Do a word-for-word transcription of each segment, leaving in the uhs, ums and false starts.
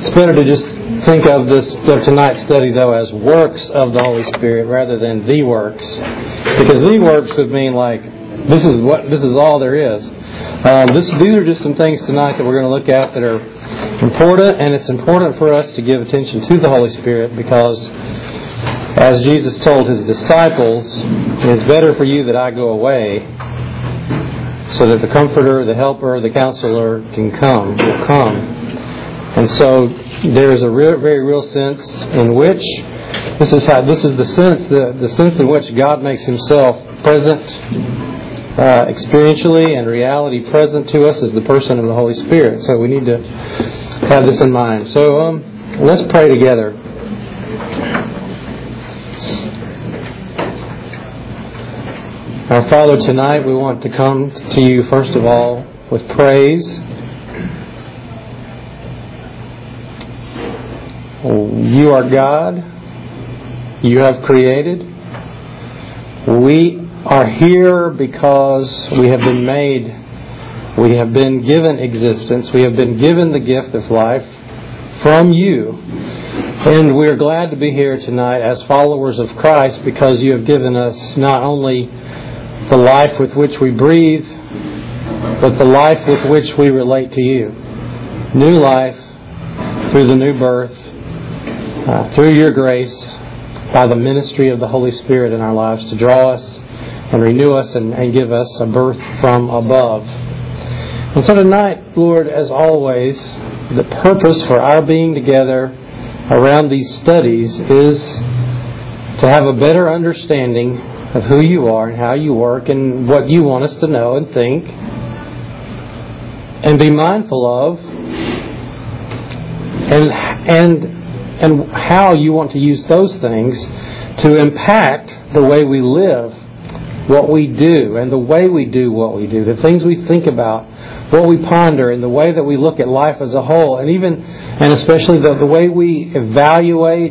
It's better to just think of this of tonight's study, though, as works of the Holy Spirit rather than the works, because the works would mean like this is what this is all there is. Um, this, these are just some things tonight that we're going to look at that are important, and it's important for us to give attention to the Holy Spirit because, as Jesus told His disciples, it is better for you that I go away so that the Comforter, the Helper, the Counselor can come, will come. And so there is a real, very real sense in which this is how this is the sense the, the sense in which God makes Himself present uh, experientially and reality present to us as the person of the Holy Spirit. So we need to have this in mind. So um, let's pray together. Our Father, tonight we want to come to You first of all with praise. You are God. You have created. We are here because we have been made, we have been given existence, we have been given the gift of life from You. And we are glad to be here tonight as followers of Christ because You have given us not only the life with which we breathe, but the life with which we relate to You. New life through the new birth, uh, through Your grace, by the ministry of the Holy Spirit in our lives to draw us and renew us and, and give us a birth from above. And so tonight, Lord, as always, the purpose for our being together around these studies is to have a better understanding of who You are and how You work and what You want us to know and think and be mindful of and and and how You want to use those things to impact the way we live, what we do, and the way we do what we do, the things we think about, what we ponder, and the way that we look at life as a whole, and even and especially the, the way we evaluate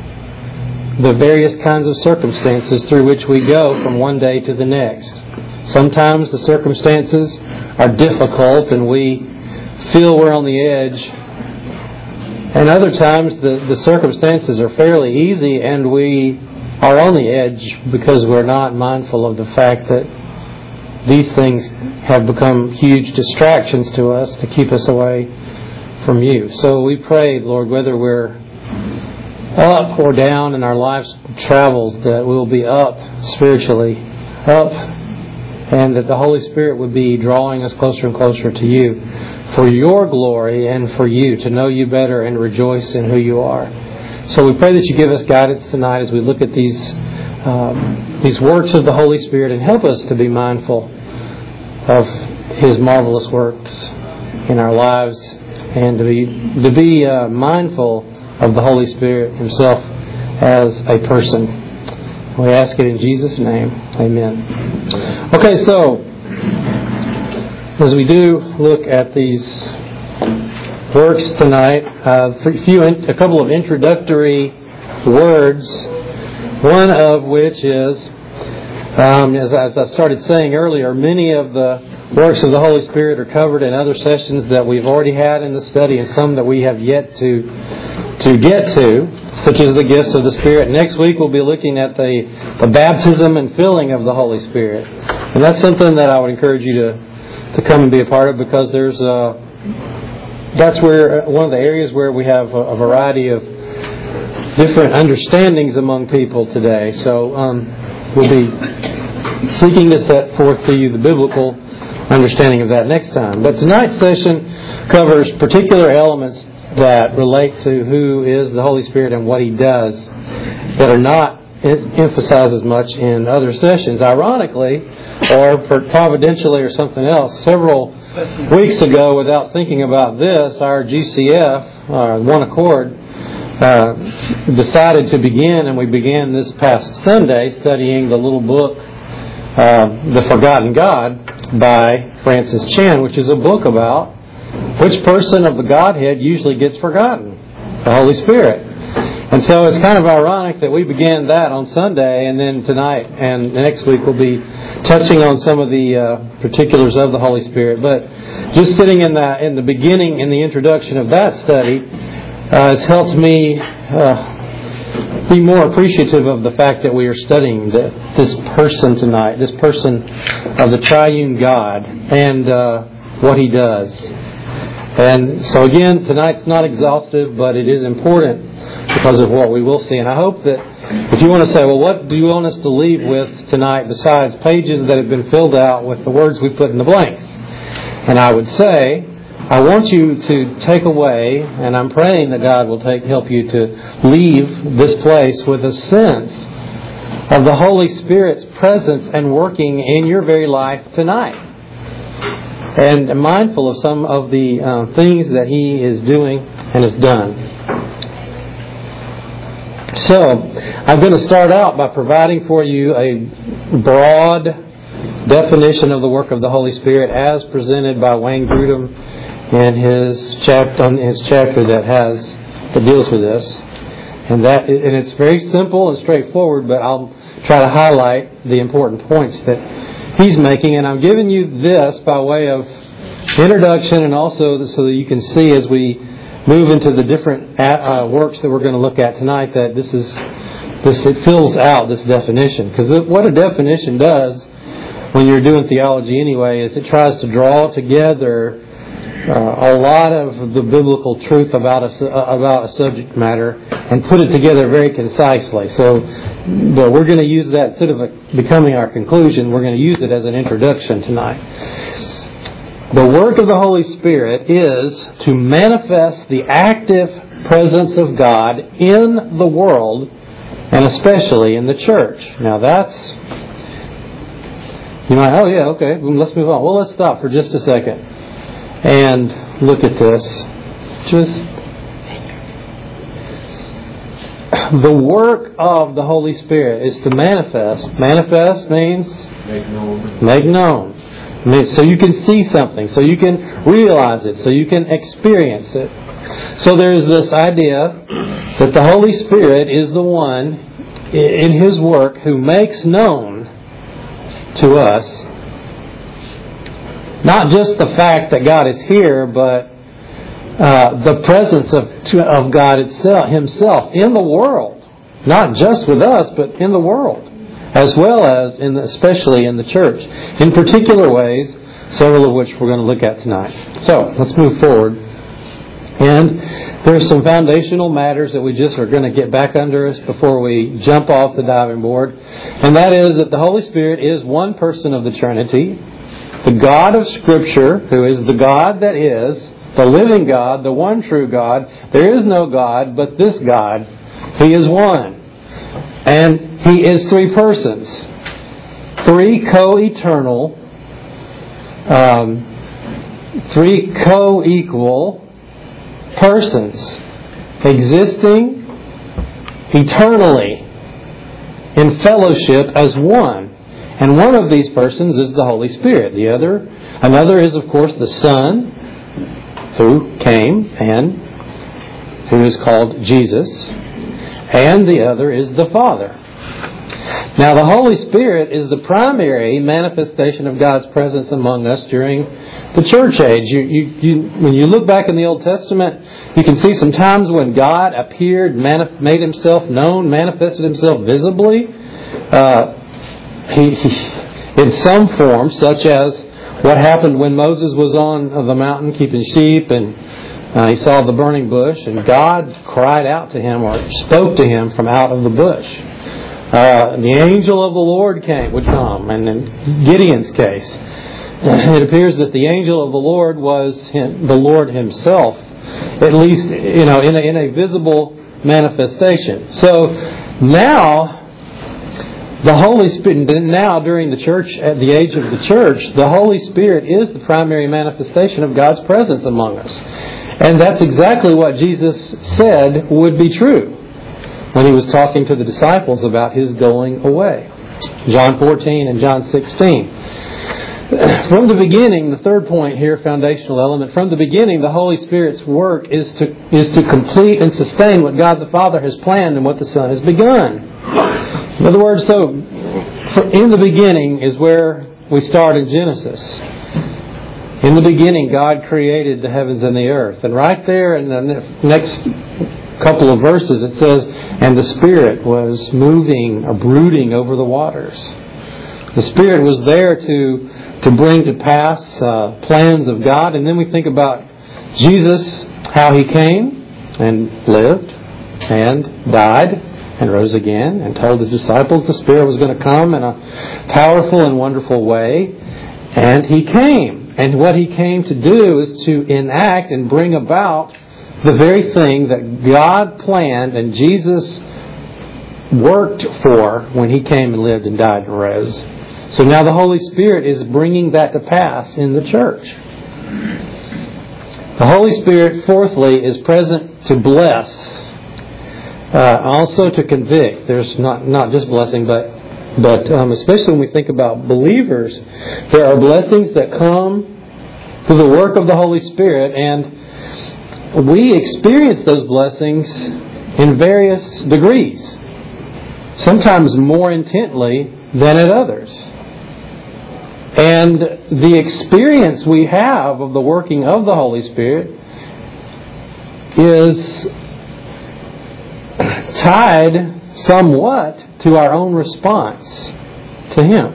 the various kinds of circumstances through which we go from one day to the next. Sometimes the circumstances are difficult and we feel we're on the edge. And other times the, the circumstances are fairly easy and we are on the edge because we're not mindful of the fact that these things have become huge distractions to us to keep us away from You. So we pray, Lord, whether we're up or down in our life's travels, that we'll be up spiritually, up, and that the Holy Spirit would be drawing us closer and closer to You for Your glory and for You, to know You better and rejoice in who You are. So we pray that You give us guidance tonight as we look at these um, these works of the Holy Spirit and help us to be mindful of His marvelous works in our lives and to be, to be uh, mindful of the Holy Spirit Himself as a person. We ask it in Jesus' name. Amen. Okay, so as we do look at these works tonight, uh, a, few, a couple of introductory words, one of which is, um, as, as I started saying earlier, many of the works of the Holy Spirit are covered in other sessions that we've already had in the study and some that we have yet to to get to, such as the gifts of the Spirit. Next week we'll be looking at the, the baptism and filling of the Holy Spirit. And that's something that I would encourage you to, to come and be a part of because there's a, that's where one of the areas where we have a, a variety of different understandings among people today. So um, we'll be seeking to set forth to you the biblical understanding of that next time. But tonight's session covers particular elements that relate to who is the Holy Spirit and what He does that are not emphasized as much in other sessions. Ironically, or providentially or something else, several weeks ago, without thinking about this, our G C F, uh, One Accord, uh, decided to begin, and we began this past Sunday, studying the little book, uh, The Forgotten God, by Francis Chan, which is a book about which person of the Godhead usually gets forgotten? The Holy Spirit. And so it's kind of ironic that we began that on Sunday, and then tonight and next week we'll be touching on some of the uh, particulars of the Holy Spirit. But just sitting in the, in the beginning, in the introduction of that study, uh, has helped me uh, be more appreciative of the fact that we are studying the, this person tonight, this person of the triune God and uh, what He does. And so again, tonight's not exhaustive, but it is important because of what we will see. And I hope that if you want to say, well, what do you want us to leave with tonight besides pages that have been filled out with the words we put in the blanks? And I would say, I want you to take away, and I'm praying that God will take help you to leave this place with a sense of the Holy Spirit's presence and working in your very life tonight. And mindful of some of the uh, things that He is doing and has done. So, I'm going to start out by providing for you a broad definition of the work of the Holy Spirit as presented by Wayne Grudem in his chapter, on his chapter that has that deals with this. And that and it's very simple and straightforward, but I'll try to highlight the important points that he's making, and I'm giving you this by way of introduction and also so that you can see as we move into the different uh, works that we're going to look at tonight that this is this it fills out this definition. Because what a definition does when you're doing theology anyway is it tries to draw together uh, a lot of the biblical truth about a, about a subject matter and put it together very concisely. So but we're going to use that instead of a, becoming our conclusion, we're going to use it as an introduction tonight. The work of the Holy Spirit is to manifest the active presence of God in the world and especially in the church. Now that's, you know, oh yeah, okay, let's move on. Well, let's stop for just a second and look at this. Just the work of the Holy Spirit is to manifest. Manifest means make known. Make known. So you can see something, so you can realize it, so you can experience it. So there's this idea that the Holy Spirit is the one in His work who makes known to us not just the fact that God is here, but Uh, the presence of of God itself, Himself in the world, not just with us, but in the world, as well as in the, especially in the church, in particular ways, several of which we're going to look at tonight. So let's move forward, and there's some foundational matters that we just are going to get back under us before we jump off the diving board, and that is that the Holy Spirit is one person of the Trinity, the God of Scripture, who is the God that is. The living God, the one true God. There is no God but this God. He is one. And He is three persons. Three co-eternal, um, three co-equal persons existing eternally in fellowship as one. And one of these persons is the Holy Spirit. The other, another is of course the Son, who came and who is called Jesus, and the other is the Father. Now the Holy Spirit is the primary manifestation of God's presence among us during the church age. You, you, you, when you look back in the Old Testament, you can see some times when God appeared, manif- made Himself known, manifested Himself visibly uh, he, he, in some form, such as what happened when Moses was on the mountain keeping sheep and uh, he saw the burning bush and God cried out to him or spoke to him from out of the bush. Uh, the angel of the Lord came, would come. And in Gideon's case, it appears that the angel of the Lord was him, the Lord Himself, at least you know in a, in a visible manifestation. So now, the Holy Spirit, now during the church, at the age of the church, the Holy Spirit is the primary manifestation of God's presence among us. And that's exactly what Jesus said would be true when He was talking to the disciples about His going away. John fourteen and John sixteen. From the beginning, the third point here, foundational element, from the beginning, the Holy Spirit's work is to is to complete and sustain what God the Father has planned and what the Son has begun. In other words, so in the beginning is where we start in Genesis. In the beginning, God created the heavens and the earth. And right there in the next couple of verses, it says, and the Spirit was moving or brooding over the waters. The Spirit was there to, to bring to pass uh, plans of God. And then we think about Jesus, how He came and lived and died and rose again and told His disciples the Spirit was going to come in a powerful and wonderful way. And He came. And what He came to do is to enact and bring about the very thing that God planned and Jesus worked for when He came and lived and died and rose. So now the Holy Spirit is bringing that to pass in the church. The Holy Spirit, fourthly, is present to bless, uh, also to convict. There's not, not just blessing, but But um, especially when we think about believers, there are blessings that come through the work of the Holy Spirit, and we experience those blessings in various degrees, sometimes more intently than at others. And the experience we have of the working of the Holy Spirit is tied somewhat to our own response to Him.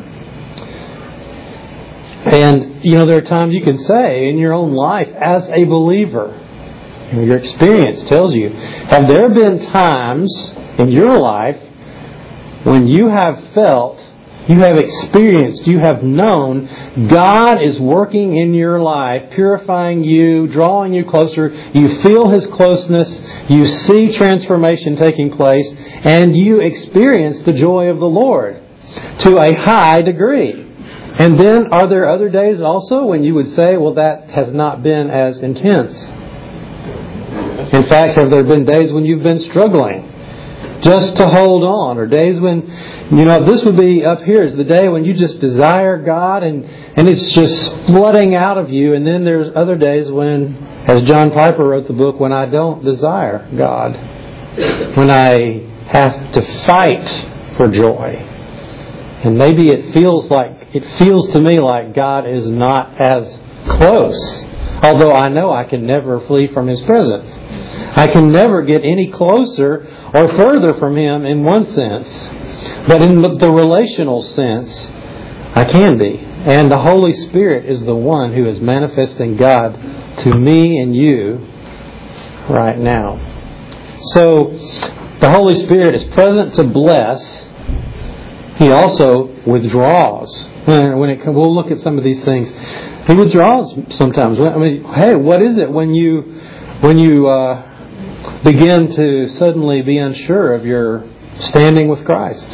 And, you know, there are times you can say in your own life as a believer, you know, your experience tells you, have there been times in your life when you have felt, you have experienced, you have known God is working in your life, purifying you, drawing you closer, you feel His closeness, you see transformation taking place, and you experience the joy of the Lord to a high degree. And then are there other days also when you would say, well, that has not been as intense? In fact, have there been days when you've been struggling just to hold on, or days when, you know, this would be up here is the day when you just desire God and, and it's just flooding out of you, and then there's other days when, as John Piper wrote the book, when I don't desire God, when I have to fight for joy. And maybe it feels like, it feels to me like God is not as close, although I know I can never flee from His presence. I can never get any closer or further from Him in one sense. But in the relational sense, I can be. And the Holy Spirit is the one who is manifesting God to me and you right now. So, the Holy Spirit is present to bless. He also withdraws. When it, we'll look at some of these things. He withdraws sometimes. I mean, hey, what is it when you when you uh, begin to suddenly be unsure of your standing with Christ?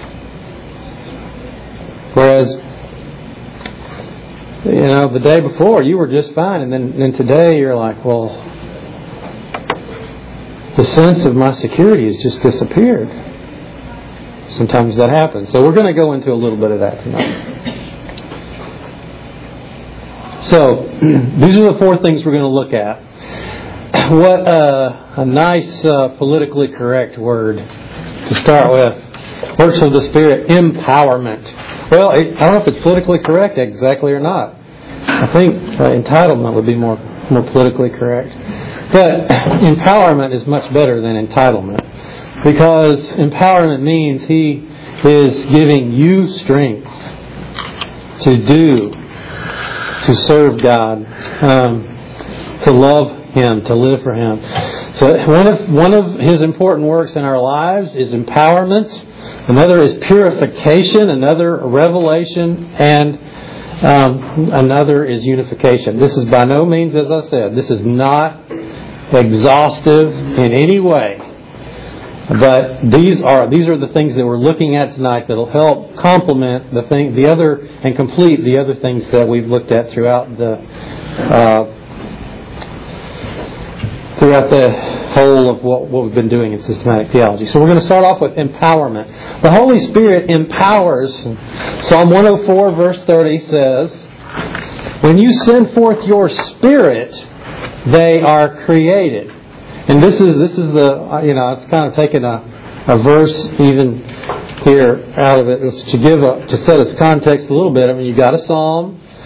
Whereas, you know, the day before you were just fine, and then and today you're like, well, the sense of my security has just disappeared. Sometimes that happens. So we're going to go into a little bit of that tonight. So, these are the four things we're going to look at. What uh, a nice uh, politically correct word to start with. Works of the Spirit, empowerment. Well, it, I don't know if it's politically correct exactly or not. I think uh, entitlement would be more, more politically correct. But empowerment is much better than entitlement. Because empowerment means He is giving you strength to do, to serve God, um, to love Him, to live for Him. So one of one of His important works in our lives is empowerment. Another is purification. Another revelation, and um, another is unification. This is by no means, as I said, this is not exhaustive in any way. But these are these are the things that we're looking at tonight that will help complement the thing, the other, and complete the other things that we've looked at throughout the uh, throughout the whole of what, what we've been doing in systematic theology. So we're going to start off with empowerment. The Holy Spirit empowers. Psalm one oh four verse thirty says, "When you send forth your Spirit, they are created." And this is this is the, you know, it's kind of taken a, a verse even here out of it to give a, to set its context a little bit. I mean, you got a psalm,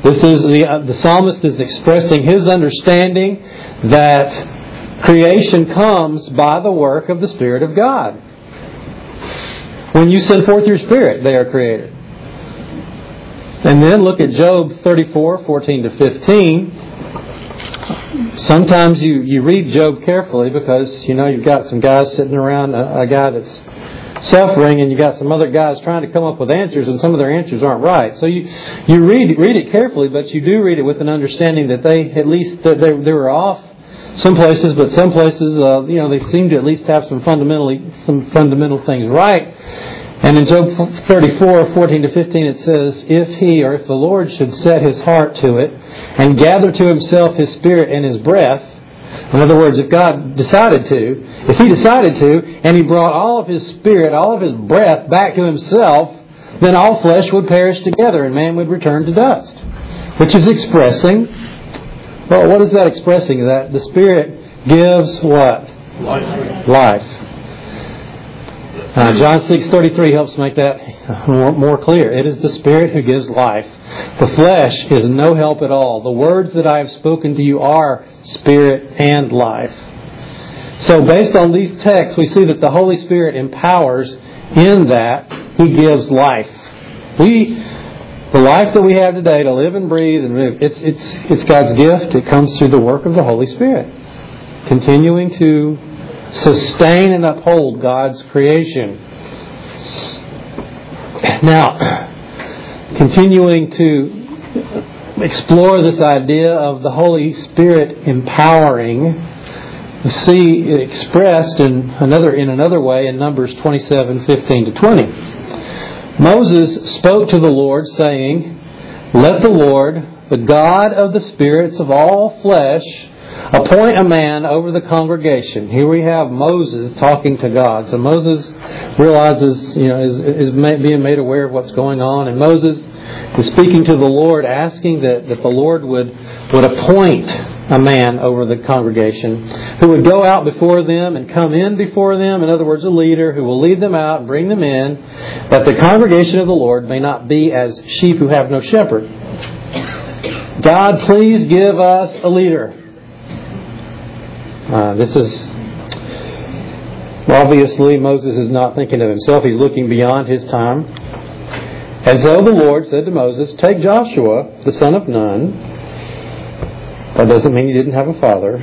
This is the, uh, the psalmist is expressing his understanding that creation comes by the work of the Spirit of God. When you send forth your Spirit, they are created. And then look at Job thirty-four, fourteen to fifteen. Sometimes you, you read Job carefully because, you know, you've got some guys sitting around, a, a guy that's suffering, and you got some other guys trying to come up with answers, and some of their answers aren't right. So you you read read it carefully, but you do read it with an understanding that they at least that they they were off some places, but some places uh, you know they seem to at least have some fundamentally some fundamental things right. And in Job thirty-four, fourteen to fifteen, it says, "If he or if the Lord should set his heart to it, and gather to himself his spirit and his breath." In other words, if God decided to, if He decided to, and He brought all of His spirit, all of His breath back to Himself, then all flesh would perish together and man would return to dust. Which is expressing, well, what is that expressing? That the Spirit gives what? Life. Life. Uh, John six thirty-three helps make that more, more clear. It is the Spirit who gives life. The flesh is no help at all. The words that I have spoken to you are spirit and life. So based on these texts, we see that the Holy Spirit empowers in that He gives life. We, the life that we have today to live and breathe and move, it's, it's, it's God's gift. It comes through the work of the Holy Spirit, continuing to sustain and uphold God's creation. Now, continuing to explore this idea of the Holy Spirit empowering, we see it expressed in another in another way in Numbers twenty-seven, fifteen to twenty. Moses spoke to the Lord, saying, "Let the Lord, the God of the spirits of all flesh, appoint a man over the congregation." Here we have Moses talking to God. So Moses realizes, you know, is, is being made aware of what's going on. And Moses is speaking to the Lord, asking that, that the Lord would, would appoint a man over the congregation who would go out before them and come in before them. In other words, a leader who will lead them out and bring them in, that the congregation of the Lord may not be as sheep who have no shepherd. God, please give us a leader. Uh, this is, obviously, Moses is not thinking of himself. He's looking beyond his time. And so the Lord said to Moses, "Take Joshua, the son of Nun." That doesn't mean he didn't have a father.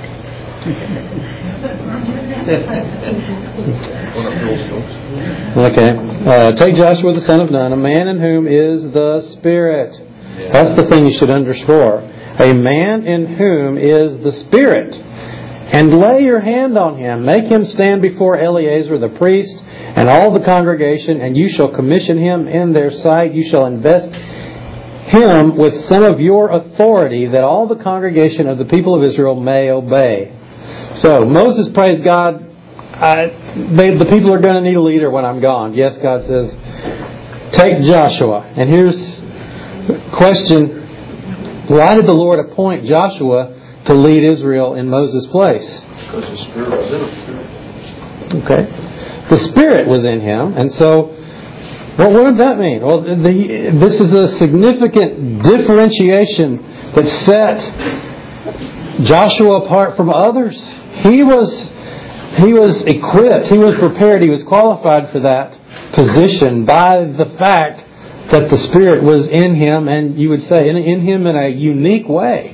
Okay. Uh, take Joshua, the son of Nun, a man in whom is the Spirit. That's the thing you should underscore. A man in whom is the Spirit. And lay your hand on him. Make him stand before Eleazar the priest and all the congregation, and you shall commission him in their sight. You shall invest him with some of your authority, that all the congregation of the people of Israel may obey. So Moses prays God, I, they, the people are going to need a leader when I'm gone. Yes, God says, take Joshua. And here's the question: why did the Lord appoint Joshua to lead Israel in Moses' place? Because the Spirit was in him. Okay. The Spirit was in him. And so, well, what did that mean? Well, the, this is a significant differentiation that set Joshua apart from others. He was, he was equipped, he was prepared, he was qualified for that position by the fact that the Spirit was in him, and you would say in, in him in a unique way.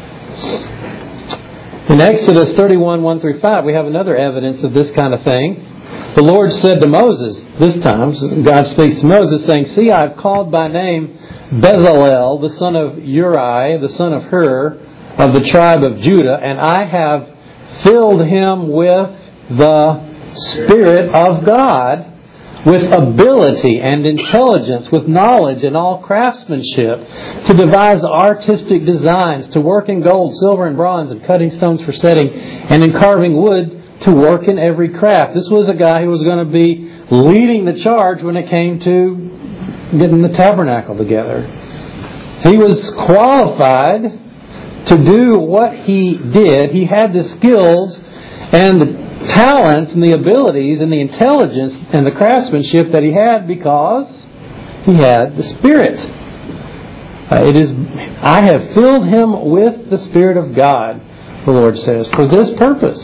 In Exodus thirty-one, one through five, we have another evidence of this kind of thing. The Lord said to Moses, this time, God speaks to Moses, saying, "See, I have called by name Bezalel, the son of Uri, the son of Hur, of the tribe of Judah, and I have filled him with the Spirit of God, with ability and intelligence, with knowledge and all craftsmanship, to devise artistic designs, to work in gold, silver, and bronze, and cutting stones for setting, and in carving wood, to work in every craft." This was a guy who was going to be leading the charge when it came to getting the tabernacle together. He was qualified to do what he did. He had the skills and the talents and the abilities and the intelligence and the craftsmanship that he had because he had the Spirit. Uh, it is, I have filled him with the Spirit of God, the Lord says, for this purpose.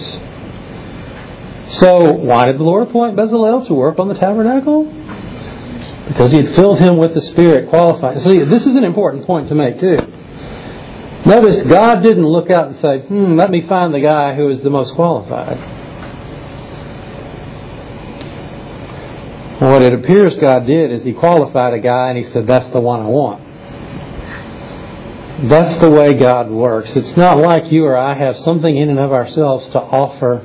So, why did the Lord appoint Bezalel to work on the tabernacle? Because he had filled him with the Spirit, qualified. See, this is an important point to make too. Notice, God didn't look out and say, hmm, let me find the guy who is the most qualified. What it appears God did is He qualified a guy and He said, that's the one I want. That's the way God works. It's not like you or I have something in and of ourselves to offer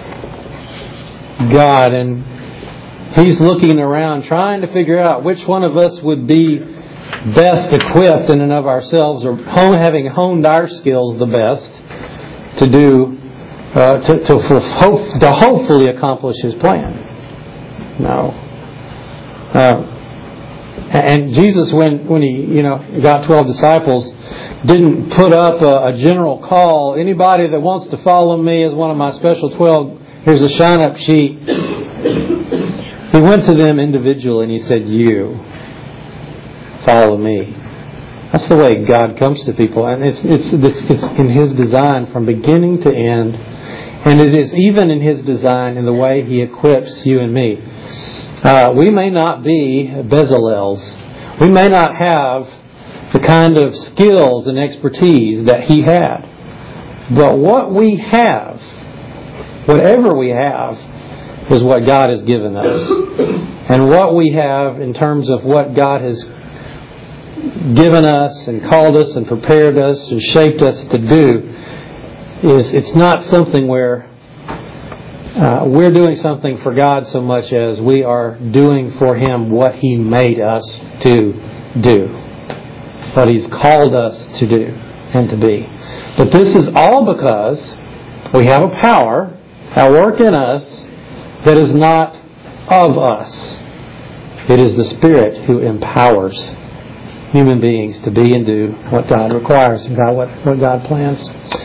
God, and He's looking around trying to figure out which one of us would be best equipped in and of ourselves, or hone, having honed our skills the best to do uh, to to, hope, to hopefully accomplish His plan. No. Uh, and Jesus, when when He you know got twelve disciples, didn't put up a, a general call. Anybody that wants to follow me as one of my special twelve, here's a shine-up sheet. He went to them individually and He said, you follow me. That's the way God comes to people. And it's, it's, it's, it's in His design from beginning to end. And it is even in His design in the way He equips you and me. Uh, we may not be Bezalels. We may not have the kind of skills and expertise that He had. But what we have, whatever we have, is what God has given us. And what we have in terms of what God has given us and called us and prepared us and shaped us to do is it's not something where uh, we're doing something for God so much as we are doing for Him what He made us to do. What He's called us to do and to be. But this is all because we have a power at work in us that is not of us. It is the Spirit who empowers human beings to be and do what God requires and God, what, what God plans.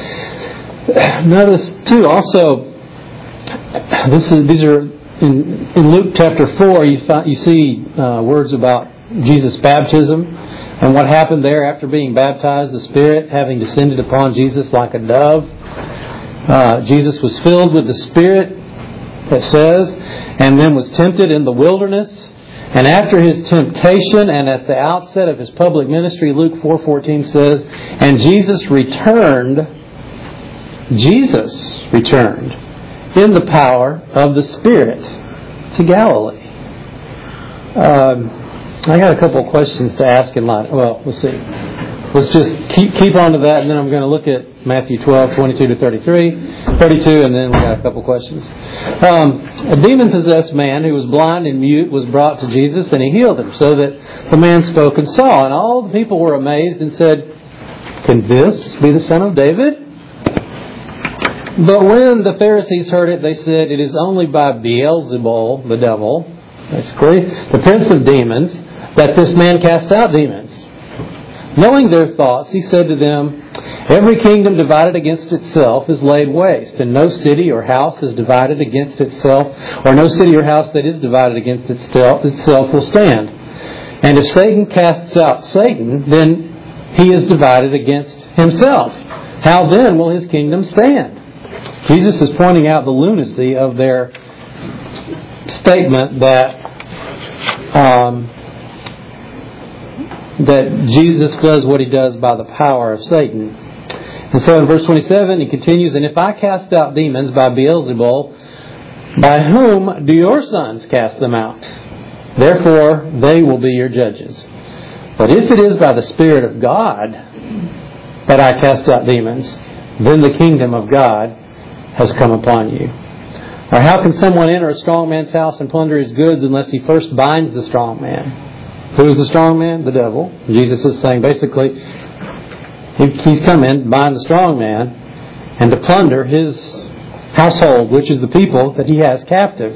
Notice too, also, this is, these are in, in Luke chapter four. You, th- you see uh, words about Jesus' baptism and what happened there after being baptized. The Spirit having descended upon Jesus like a dove. Uh, Jesus was filled with the Spirit, it says, and then was tempted in the wilderness. And after His temptation and at the outset of His public ministry, Luke four fourteen says, and Jesus returned, Jesus returned in the power of the Spirit to Galilee. Um, I got a couple of questions to ask in light. Well, let's see. Let's just keep keep on to that, and then I'm going to look at Matthew twelve, twenty-two to thirty-three, thirty-two, and then we got a couple questions. Um, a demon-possessed man who was blind and mute was brought to Jesus, and He healed him, so that the man spoke and saw. And all the people were amazed and said, can this be the son of David? But when the Pharisees heard it, they said, it is only by Beelzebul, the devil, basically, the prince of demons, that this man casts out demons. Knowing their thoughts, He said to them, every kingdom divided against itself is laid waste, and no city or house is divided against itself, or no city or house that is divided against itself, itself will stand. And if Satan casts out Satan, then he is divided against himself. How then will his kingdom stand? Jesus is pointing out the lunacy of their statement that um, that Jesus does what He does by the power of Satan. And so in verse twenty-seven, He continues, and if I cast out demons by Beelzebul, by whom do your sons cast them out? Therefore, they will be your judges. But if it is by the Spirit of God that I cast out demons, then the kingdom of God has come upon you. Or how can someone enter a strong man's house and plunder his goods unless he first binds the strong man? Who is the strong man? The devil. Jesus is saying basically, He's come in to bind the strong man and to plunder his household, which is the people that he has captive.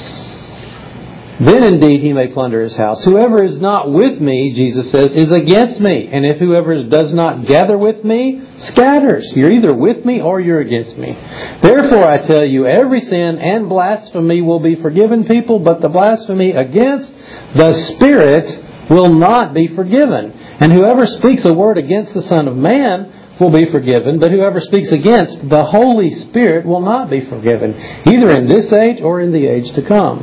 Then indeed he may plunder his house. Whoever is not with me, Jesus says, is against me. And if whoever does not gather with me, scatters. You're either with me or you're against me. Therefore I tell you, every sin and blasphemy will be forgiven people, but the blasphemy against the Spirit will not be forgiven. And whoever speaks a word against the Son of Man will be forgiven, but whoever speaks against the Holy Spirit will not be forgiven, either in this age or in the age to come.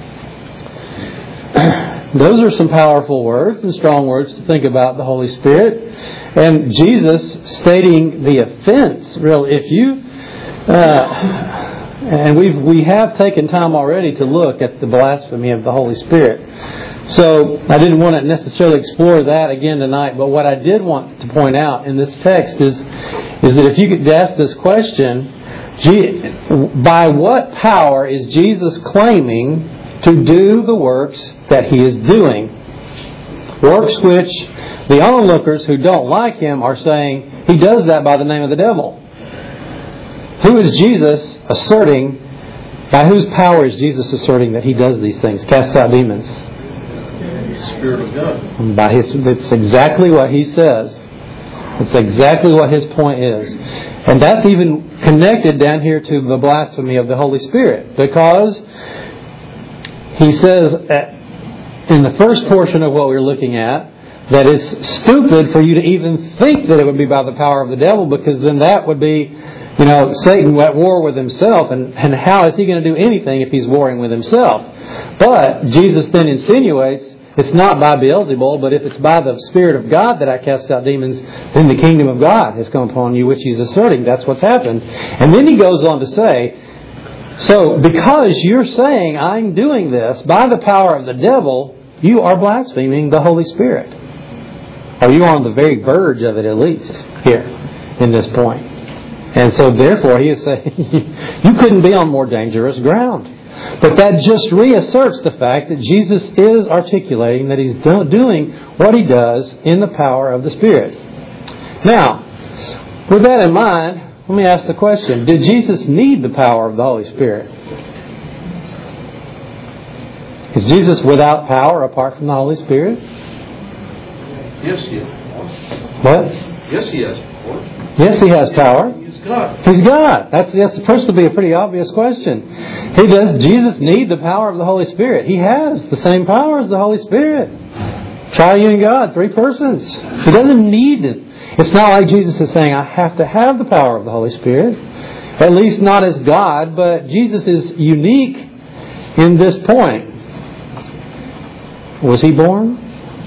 Those are some powerful words and strong words to think about the Holy Spirit. And Jesus stating the offense, really, if you... Uh, and we've, we have taken time already to look at the blasphemy of the Holy Spirit. So I didn't want to necessarily explore that again tonight, but what I did want to point out in this text is, is that if you could ask this question, by what power is Jesus claiming to do the works that He is doing? Works which the onlookers who don't like Him are saying He does that by the name of the devil. Who is Jesus asserting, by whose power is Jesus asserting that He does these things, casts out demons? Spirit of God. By his, it's exactly what He says. It's exactly what His point is. And that's even connected down here to the blasphemy of the Holy Spirit. Because He says in the first portion of what we're looking at, that it's stupid for you to even think that it would be by the power of the devil, because then that would be, you know, Satan at war with himself. And, and how is he going to do anything if he's warring with himself? But Jesus then insinuates, it's not by Beelzebul, but if it's by the Spirit of God that I cast out demons, then the kingdom of God has come upon you, which He's asserting. That's what's happened. And then He goes on to say, so because you're saying I'm doing this by the power of the devil, you are blaspheming the Holy Spirit. Or you are on the very verge of it, at least, here, in this point. And so therefore He is saying, you couldn't be on more dangerous ground. But that just reasserts the fact that Jesus is articulating that He's doing what He does in the power of the Spirit. Now, with that in mind, let me ask the question, did Jesus need the power of the Holy Spirit? Is Jesus without power apart from the Holy Spirit? Yes, He has. What? Yes, He has power. Yes, He has power. He's God. He's God. That's, that's supposed to be a pretty obvious question. He does Jesus need the power of the Holy Spirit? He has the same power as the Holy Spirit. Triune God, three persons. He doesn't need it. It's not like Jesus is saying, I have to have the power of the Holy Spirit. At least not as God, but Jesus is unique in this point. Was He born?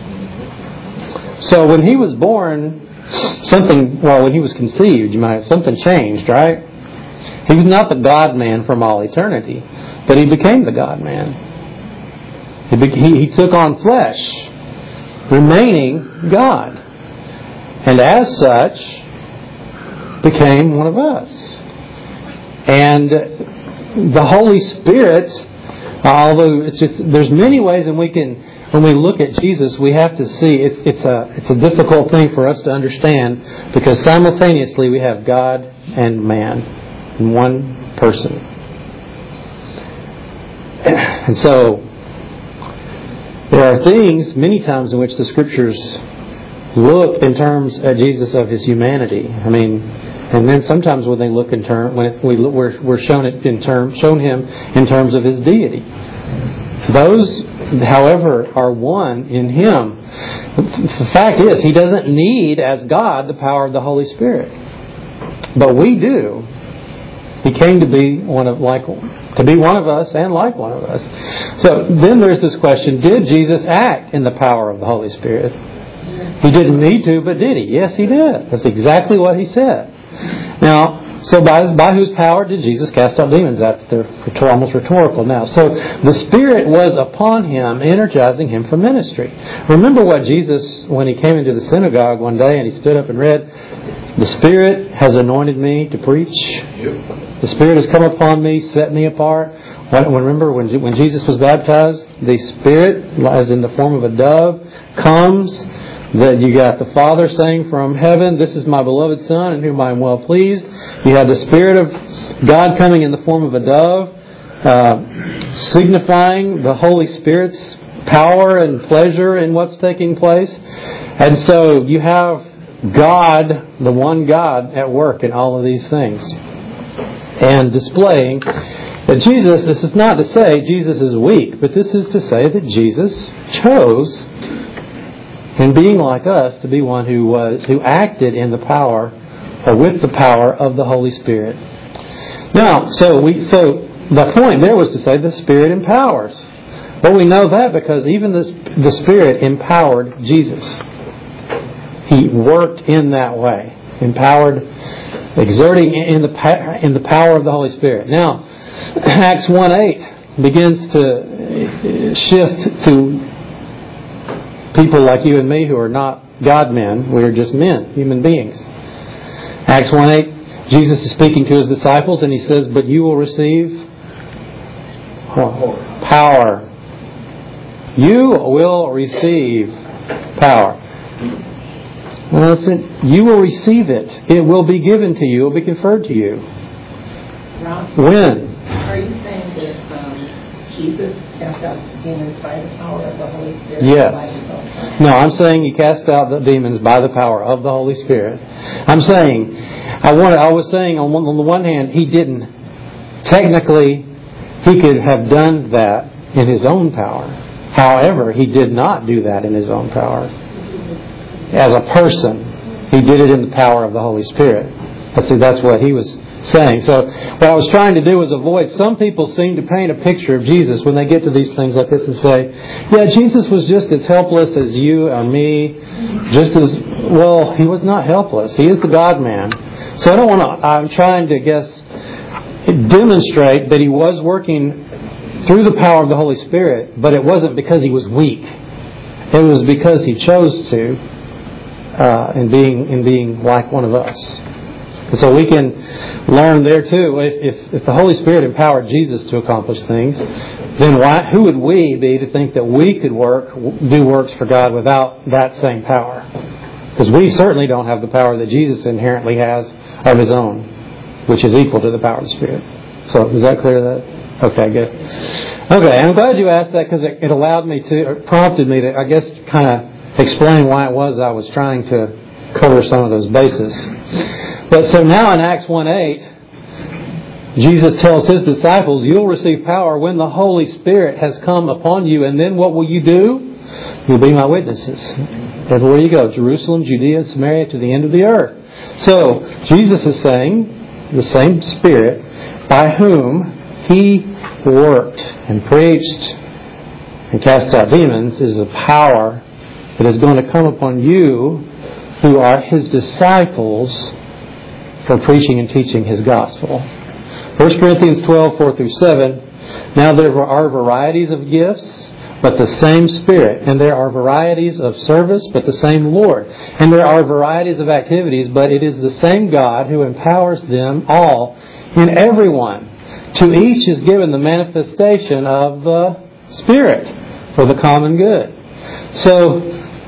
So when He was born, something, well, when He was conceived, you might, something changed, right? He was not the God-man from all eternity, but He became the God-man. He, be, he, he took on flesh, remaining God. And as such, became one of us. And the Holy Spirit, although it's just, there's many ways in we can, when we look at Jesus, we have to see it's it's a it's a difficult thing for us to understand, because simultaneously we have God and man in one person. And so there are things many times in which the Scriptures look in terms at Jesus of His humanity. I mean, and then sometimes when they look in term when it, we look, we're we're shown it in term shown Him in terms of His deity. Those, however, are one in Him. The fact is, He doesn't need, as God, the power of the Holy Spirit, but we do. He came to be one of like to be one of us and like one of us. So then there's this question: did Jesus act in the power of the Holy Spirit? He didn't need to, but did He? Yes, He did. That's exactly what He said. Now, so by, by whose power did Jesus cast out demons? That's they're almost rhetorical now. So the Spirit was upon Him, energizing Him for ministry. Remember what Jesus, when He came into the synagogue one day and He stood up and read, "The Spirit has anointed me to preach. The Spirit has come upon me, set me apart." Remember when when Jesus was baptized, the Spirit, as in the form of a dove, comes. That you got the Father saying from heaven, "This is my beloved Son, in whom I am well pleased." You have the Spirit of God coming in the form of a dove, uh, signifying the Holy Spirit's power and pleasure in what's taking place. And so you have God, the one God, at work in all of these things. And displaying that Jesus, this is not to say Jesus is weak, but this is to say that Jesus chose and being like us, to be one who was who acted in the power or with the power of the Holy Spirit. Now, so we so the point there was to say the Spirit empowers. Well, we know that because even this, the Spirit empowered Jesus. He worked in that way, empowered, exerting in the in the power of the Holy Spirit. Now, Acts one eight begins to shift to people like you and me who are not God men. We are just men, human beings. Acts one eight, Jesus is speaking to His disciples and He says, "But you will receive oh, power. You will receive power." Well, listen, you will receive it. It will be given to you. It will be conferred to you. Ralph, when? Are you saying that um, Jesus cast out demons by the power of the Holy Spirit? Yes. No, I'm saying He cast out the demons by the power of the Holy Spirit. I'm saying, I wanted, I was saying on, one, on the one hand, He didn't, technically, He could have done that in His own power. However, He did not do that in His own power. As a person, He did it in the power of the Holy Spirit. I see, that's what He was saying. So what I was trying to do was avoid, some people seem to paint a picture of Jesus when they get to these things like this and say, yeah, Jesus was just as helpless as you or me, just as, well, He was not helpless. He is the God-man. So I don't want to, I'm trying to, I guess, demonstrate that He was working through the power of the Holy Spirit, but it wasn't because He was weak. It was because He chose to, uh, in being in being like one of us. And so we can learn there too. If, if if the Holy Spirit empowered Jesus to accomplish things, then why? Who would we be to think that we could work do works for God without that same power? Because we certainly don't have the power that Jesus inherently has of His own, which is equal to the power of the Spirit. So is that clear? That okay, good. Okay, I'm glad you asked that because it, it allowed me to, or prompted me to, I guess, kind of explain why it was I was trying to cover some of those bases. But so now in Acts one eight, Jesus tells His disciples, you'll receive power when the Holy Spirit has come upon you. And then what will you do? You'll be my witnesses. Everywhere you go, Jerusalem, Judea, Samaria, to the end of the earth. So Jesus is saying the same Spirit by whom He worked and preached and cast out demons is a power that is going to come upon you who are His disciples for preaching and teaching His gospel. First Corinthians twelve, four through seven. Now there are varieties of gifts, but the same Spirit. And there are varieties of service, but the same Lord. And there are varieties of activities, but it is the same God who empowers them all in everyone. To each is given the manifestation of the Spirit for the common good. So,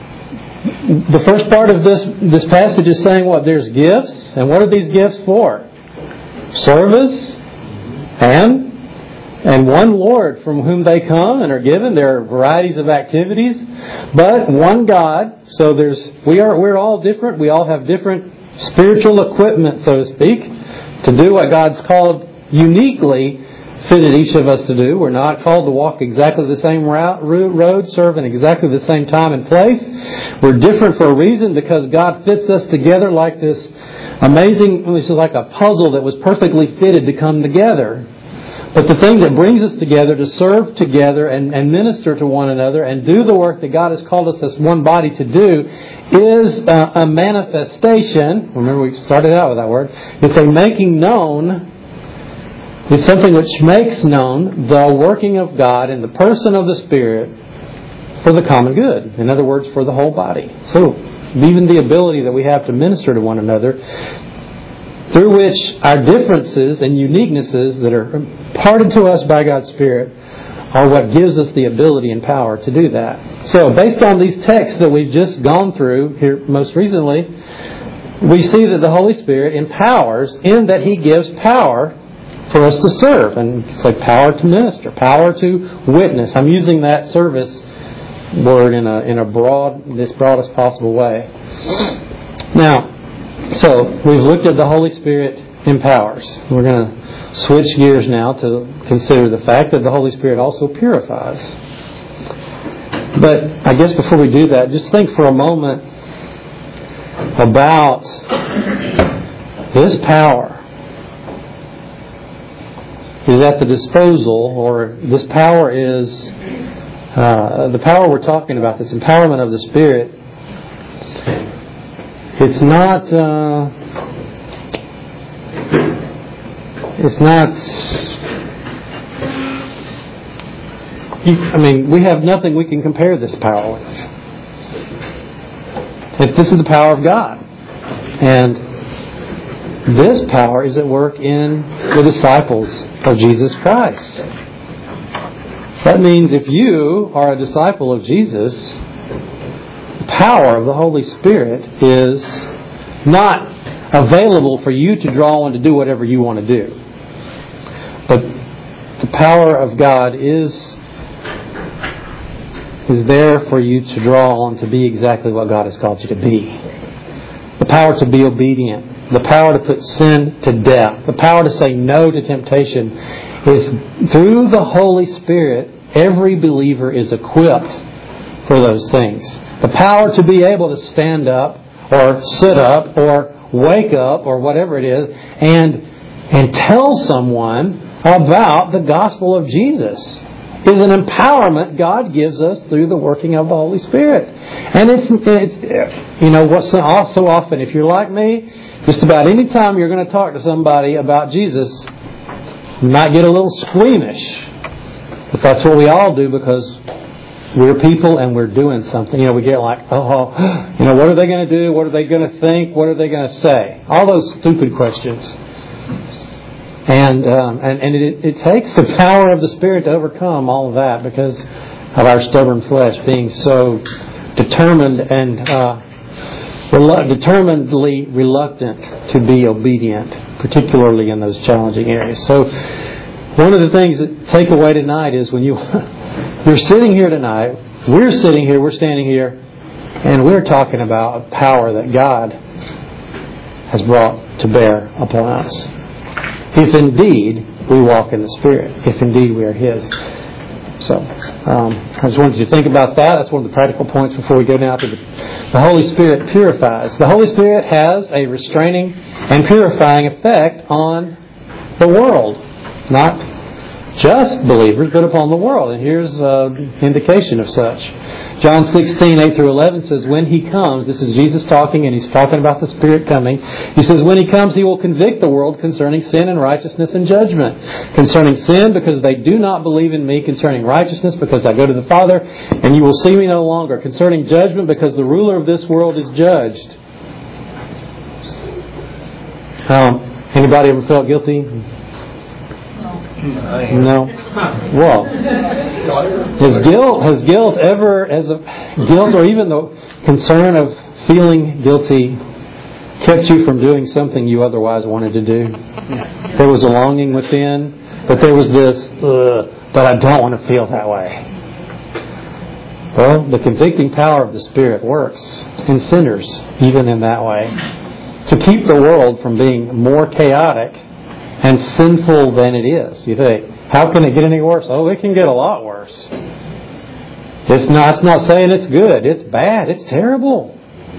the first part of this this passage is saying what? There's gifts. And what are these gifts for? Service and and one Lord from whom they come and are given. There are varieties of activities, but one God. So there's we are we're all different. We all have different spiritual equipment, so to speak, to do what God's called uniquely fitted each of us to do. We're not called to walk exactly the same route, road, serve in exactly the same time and place. We're different for a reason because God fits us together like this amazing, this is like a puzzle that was perfectly fitted to come together. But the thing that brings us together to serve together and, and minister to one another and do the work that God has called us as one body to do is a, a manifestation. Remember, we started out with that word. It's a making known. It's something which makes known the working of God in the person of the Spirit for the common good. In other words, for the whole body. So, even the ability that we have to minister to one another, through which our differences and uniquenesses that are imparted to us by God's Spirit are what gives us the ability and power to do that. So, based on these texts that we've just gone through here most recently, we see that the Holy Spirit empowers in that He gives power for us to serve. And it's like power to minister, power to witness. I'm using that service word in a in a broad, this broadest possible way. Now, so we've looked at the Holy Spirit empowers. We're going to switch gears now to consider the fact that the Holy Spirit also purifies. But I guess before we do that, just think for a moment about this power is at the disposal, or this power is uh, the power we're talking about, this empowerment of the Spirit. It's not uh, it's not I mean, we have nothing we can compare this power with. If this is the power of God. And this power is at work in the disciples of Jesus Christ. That means if you are a disciple of Jesus, the power of the Holy Spirit is not available for you to draw on to do whatever you want to do. But the power of God is is there for you to draw on to be exactly what God has called you to be. The power to be obedient. The power to put sin to death. The power to say no to temptation is through the Holy Spirit. Every believer is equipped for those things. The power to be able to stand up or sit up or wake up or whatever it is and and tell someone about the gospel of Jesus is an empowerment God gives us through the working of the Holy Spirit. And it's, it's you know, what's so often, if you're like me, just about any time you're going to talk to somebody about Jesus, you might get a little squeamish. But that's what we all do because we're people and we're doing something. You know, we get like, oh, you know, what are they going to do? What are they going to think? What are they going to say? All those stupid questions. And um, and, and it, it takes the power of the Spirit to overcome all of that because of our stubborn flesh being so determined and uh, relu- determinedly reluctant to be obedient, particularly in those challenging areas. So one of the things that take away tonight is when you you're sitting here tonight, we're sitting here, we're standing here, and we're talking about a power that God has brought to bear upon us. If indeed we walk in the Spirit. If indeed we are His. So, um, I just wanted you to think about that. That's one of the practical points before we go now to the, the Holy Spirit purifies. The Holy Spirit has a restraining and purifying effect on the world. Not just believers, but upon the world. And here's an indication of such. John sixteen, eight through eleven says, when He comes, this is Jesus talking, and He's talking about the Spirit coming. He says, when He comes, He will convict the world concerning sin and righteousness and judgment. Concerning sin, because they do not believe in Me. Concerning righteousness, because I go to the Father, and you will see Me no longer. Concerning judgment, because the ruler of this world is judged. Um, anybody ever felt guilty? No. Well, has guilt has guilt ever as a guilt or even the concern of feeling guilty kept you from doing something you otherwise wanted to do? There was a longing within, but there was this, uh, but I don't want to feel that way. Well, the convicting power of the Spirit works in sinners, even in that way, to keep the world from being more chaotic and sinful than it is. You think, how can it get any worse? Oh, it can get a lot worse. It's not, it's not saying it's good. It's bad. It's terrible.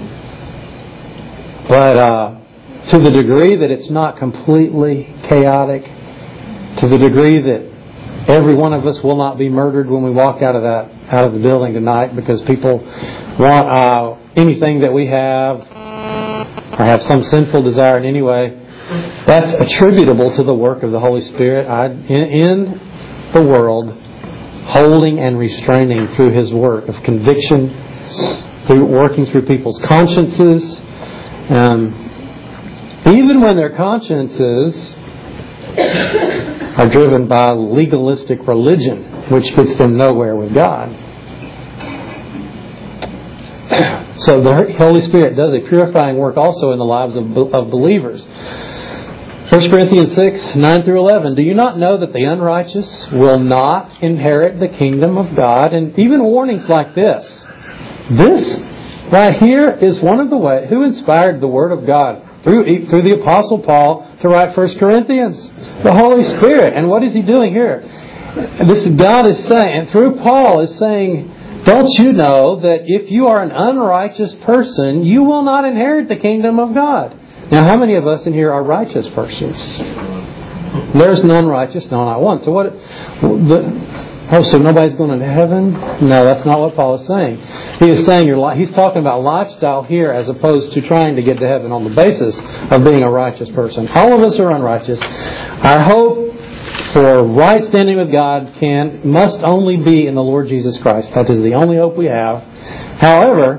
But uh, to the degree that it's not completely chaotic, to the degree that every one of us will not be murdered when we walk out of that out of the building tonight because people want uh, anything that we have or have some sinful desire in any way, that's attributable to the work of the Holy Spirit in, in the world, holding and restraining through His work of conviction, through working through people's consciences, um, even when their consciences are driven by legalistic religion, which gets them nowhere with God. So the Holy Spirit does a purifying work also in the lives of, of believers. First Corinthians six, nine through eleven. Do you not know that the unrighteous will not inherit the kingdom of God? And even warnings like this. This right here is one of the ways. Who inspired the Word of God? Through, through the Apostle Paul to write First Corinthians. The Holy Spirit. And what is he doing here? This God is saying, and through Paul is saying, don't you know that if you are an unrighteous person, you will not inherit the kingdom of God? Now, how many of us in here are righteous persons? There's none righteous, no, not one. So what? The, oh, so nobody's going to heaven? No, that's not what Paul is saying. He is saying your he's talking about lifestyle here, as opposed to trying to get to heaven on the basis of being a righteous person. All of us are unrighteous. Our hope for right standing with God can must only be in the Lord Jesus Christ. That is the only hope we have. However,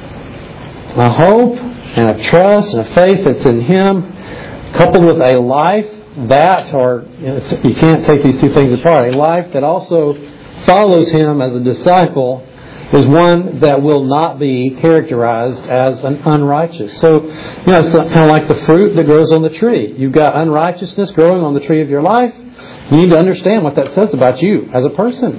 a hope and a trust and a faith that's in Him, coupled with a life that, or you, know, you can't take these two things apart, a life that also follows Him as a disciple, is one that will not be characterized as an unrighteous. So, you know, it's kind of like the fruit that grows on the tree. You've got unrighteousness growing on the tree of your life. You need to understand what that says about you as a person.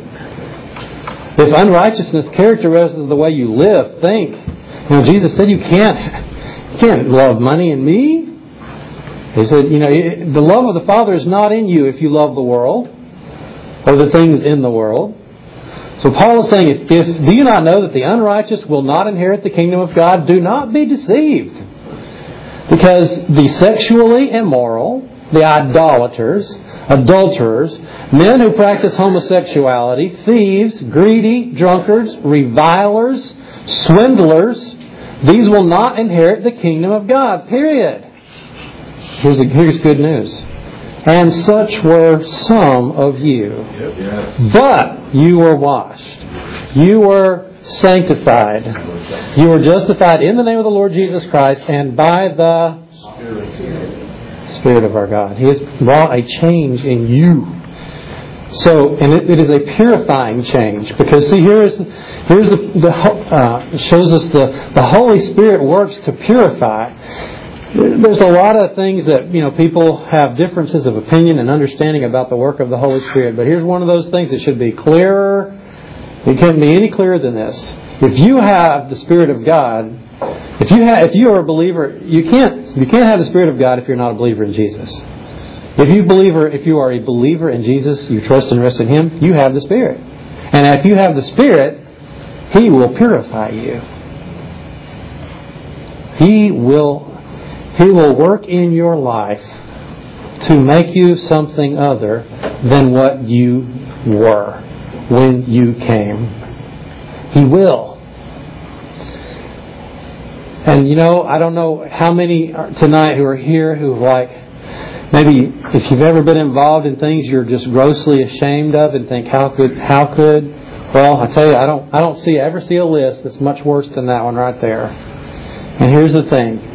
If unrighteousness characterizes the way you live, think. You know, Jesus said you can't, you can't love money and me. He said, you know, the love of the Father is not in you if you love the world or the things in the world. So Paul is saying, if, if do you not know that the unrighteous will not inherit the kingdom of God? Do not be deceived. Because the sexually immoral, the idolaters, adulterers, men who practice homosexuality, thieves, greedy, drunkards, revilers, swindlers, these will not inherit the kingdom of God. Period. Here's, a, here's good news. And such were some of you. Yep, yes. But you were washed. You were sanctified. You were justified in the name of the Lord Jesus Christ and by the Spirit, Spirit of our God. He has brought a change in you. So, and it, it is a purifying change. Because see, here is, here's the, the uh, shows us the, the Holy Spirit works to purify. There's a lot of things that, you know, people have differences of opinion and understanding about the work of the Holy Spirit. But here's one of those things that should be clearer. It can't be any clearer than this. If you have the Spirit of God, if you have, if you are a believer, you can't you can't have the Spirit of God if you're not a believer in Jesus. If you believer, if you are a believer in Jesus, you trust and rest in Him, you have the Spirit. And if you have the Spirit, He will purify you. He will. He will work in your life to make you something other than what you were when you came. He will. And you know, I don't know how many tonight who are here who like, maybe if you've ever been involved in things you're just grossly ashamed of and think, how could, how could, well, I tell you, I don't, I don't see, ever see a list that's much worse than that one right there. And here's the thing.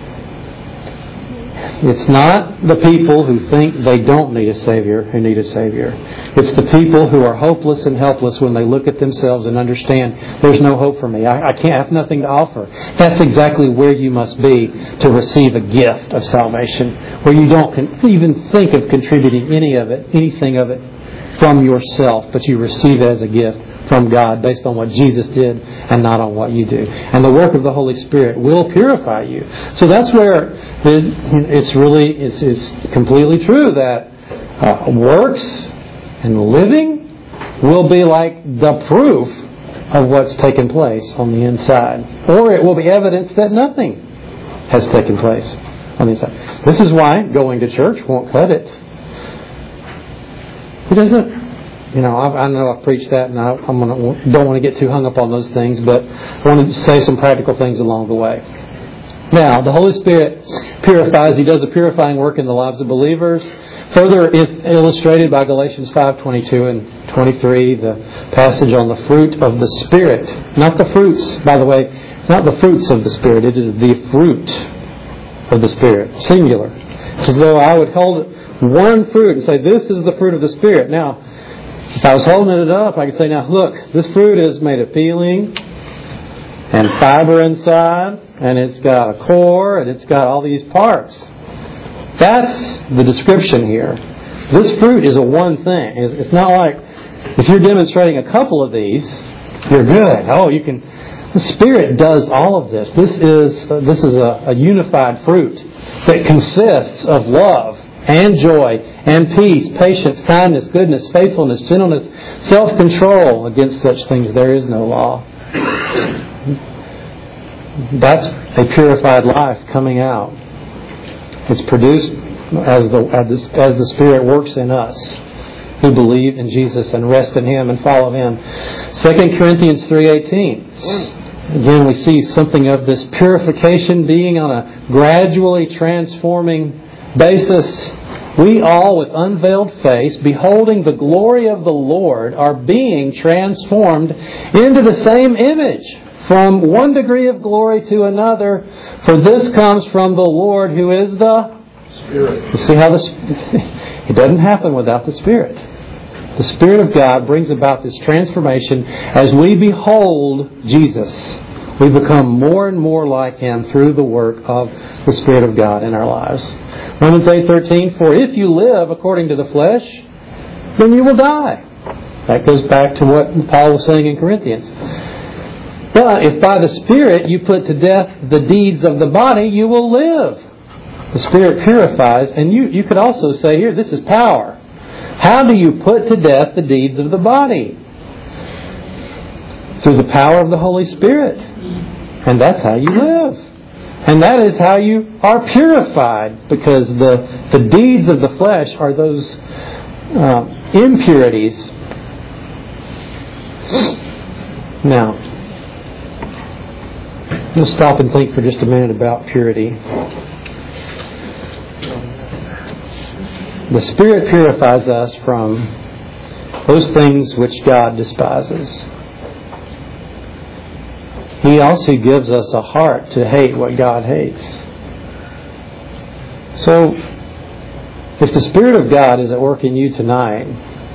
It's not the people who think they don't need a Savior who need a Savior. It's the people who are hopeless and helpless when they look at themselves and understand there's no hope for me. I, I can't have nothing to offer. That's exactly where you must be to receive a gift of salvation, where you don't con- even think of contributing any of it, anything of it from yourself, but you receive it as a gift from God based on what Jesus did and not on what you do. And the work of the Holy Spirit will purify you. So that's where it, it's really, it's, it's completely true that uh, works and living will be like the proof of what's taken place on the inside. Or it will be evidence that nothing has taken place on the inside. This is why going to church won't cut it. It doesn't. You know, I, I know I've preached that, and I I'm gonna, don't want to get too hung up on those things, but I want to say some practical things along the way. Now, the Holy Spirit purifies. He does a purifying work in the lives of believers. Further illustrated by Galatians five twenty-two and twenty-three, the passage on the fruit of the Spirit. Not the fruits, by the way. It's not the fruits of the Spirit. It is the fruit of the Spirit, singular. It's as though I would hold one fruit and say, this is the fruit of the Spirit. Now, if I was holding it up, I could say, now look, this fruit is made of peeling and fiber inside, and it's got a core, and it's got all these parts. That's the description here. This fruit is a one thing. It's not like if you're demonstrating a couple of these, you're good. Oh, you can. The Spirit does all of this. This is uh, this is a, a unified fruit that consists of love and joy and peace, patience, kindness, goodness, faithfulness, gentleness, self-control. Against such things there is no law. That's a purified life coming out. It's produced as the, as the, as the Spirit works in us who believe in Jesus and rest in Him and follow Him. Second Corinthians three eighteen. Again, we see something of this purification being on a gradually transforming basis. We all, with unveiled face, beholding the glory of the Lord, are being transformed into the same image, from one degree of glory to another. For this comes from the Lord, who is the Spirit. You see how this... It doesn't happen without the Spirit. The Spirit of God brings about this transformation as we behold Jesus. We become more and more like Him through the work of the Spirit of God in our lives. Romans eight thirteen, for if you live according to the flesh, then you will die. That goes back to what Paul was saying in Corinthians. But if by the Spirit you put to death the deeds of the body, you will live. The Spirit purifies, and you, you could also say here, this is power. How do you put to death the deeds of the body? Through the power of the Holy Spirit. And that's how you live. And that is how you are purified, because the, the deeds of the flesh are those uh, impurities. Now, let's stop and think for just a minute about purity. The Spirit purifies us from those things which God despises. He also gives us a heart to hate what God hates. So, if the Spirit of God is at work in you tonight,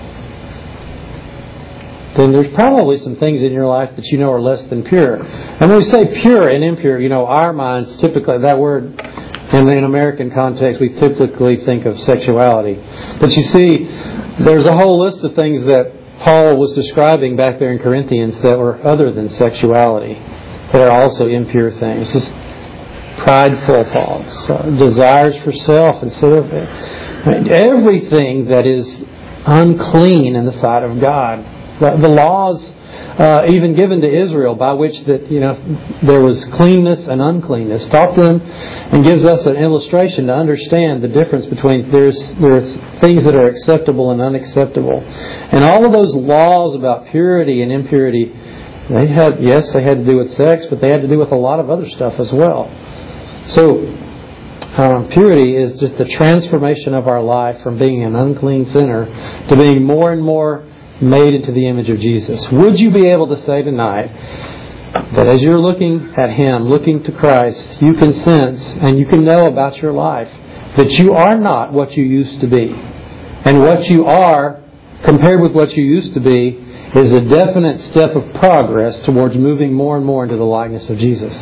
then there's probably some things in your life that you know are less than pure. And when we say pure and impure, you know, our minds typically, that word, in the American context, we typically think of sexuality. But you see, there's a whole list of things that Paul was describing back there in Corinthians that were other than sexuality, that are also impure things. Just prideful thoughts, uh, desires for self instead of it. I mean, everything that is unclean in the sight of God. The, the laws uh, even given to Israel, by which that you know there was cleanness and uncleanness, taught them and gives us an illustration to understand the difference between there's there's things that are acceptable and unacceptable, and all of those laws about purity and impurity. They had yes, they had to do with sex, but they had to do with a lot of other stuff as well. So um, purity is just the transformation of our life from being an unclean sinner to being more and more made into the image of Jesus. Would you be able to say tonight that as you're looking at Him, looking to Christ, you can sense and you can know about your life that you are not what you used to be. And what you are, compared with what you used to be, is a definite step of progress towards moving more and more into the likeness of Jesus.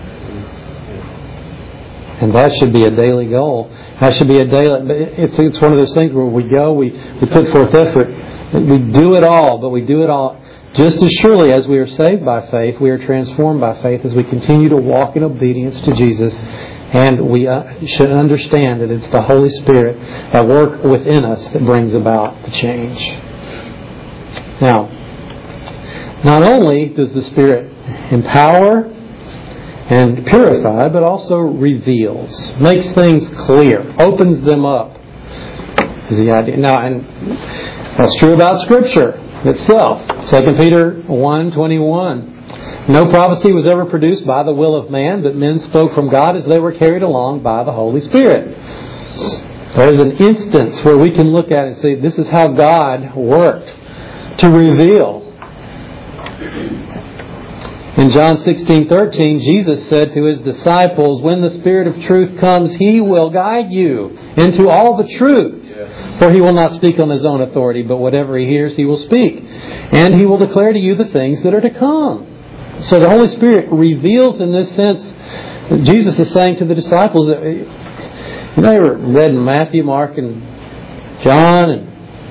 And that should be a daily goal. That should be a daily... It's, it's one of those things where we go, we, we put forth effort, we do it all, but we do it all just as surely as we are saved by faith, we are transformed by faith as we continue to walk in obedience to Jesus. And we uh, should understand that it's the Holy Spirit at work within us that brings about the change. Now, not only does the Spirit empower and purify, but also reveals, makes things clear, opens them up. Is the idea. Now, and that's true about Scripture itself. Second Peter one twenty-one. No prophecy was ever produced by the will of man, but men spoke from God as they were carried along by the Holy Spirit. There is an instance where we can look at it and say, this is how God worked to reveal. In John sixteen thirteen, Jesus said to His disciples, when the Spirit of truth comes, He will guide you into all the truth. For He will not speak on His own authority, but whatever He hears, He will speak. And He will declare to you the things that are to come. So the Holy Spirit reveals in this sense, Jesus is saying to the disciples, you know, they were read in Matthew, Mark, and John, and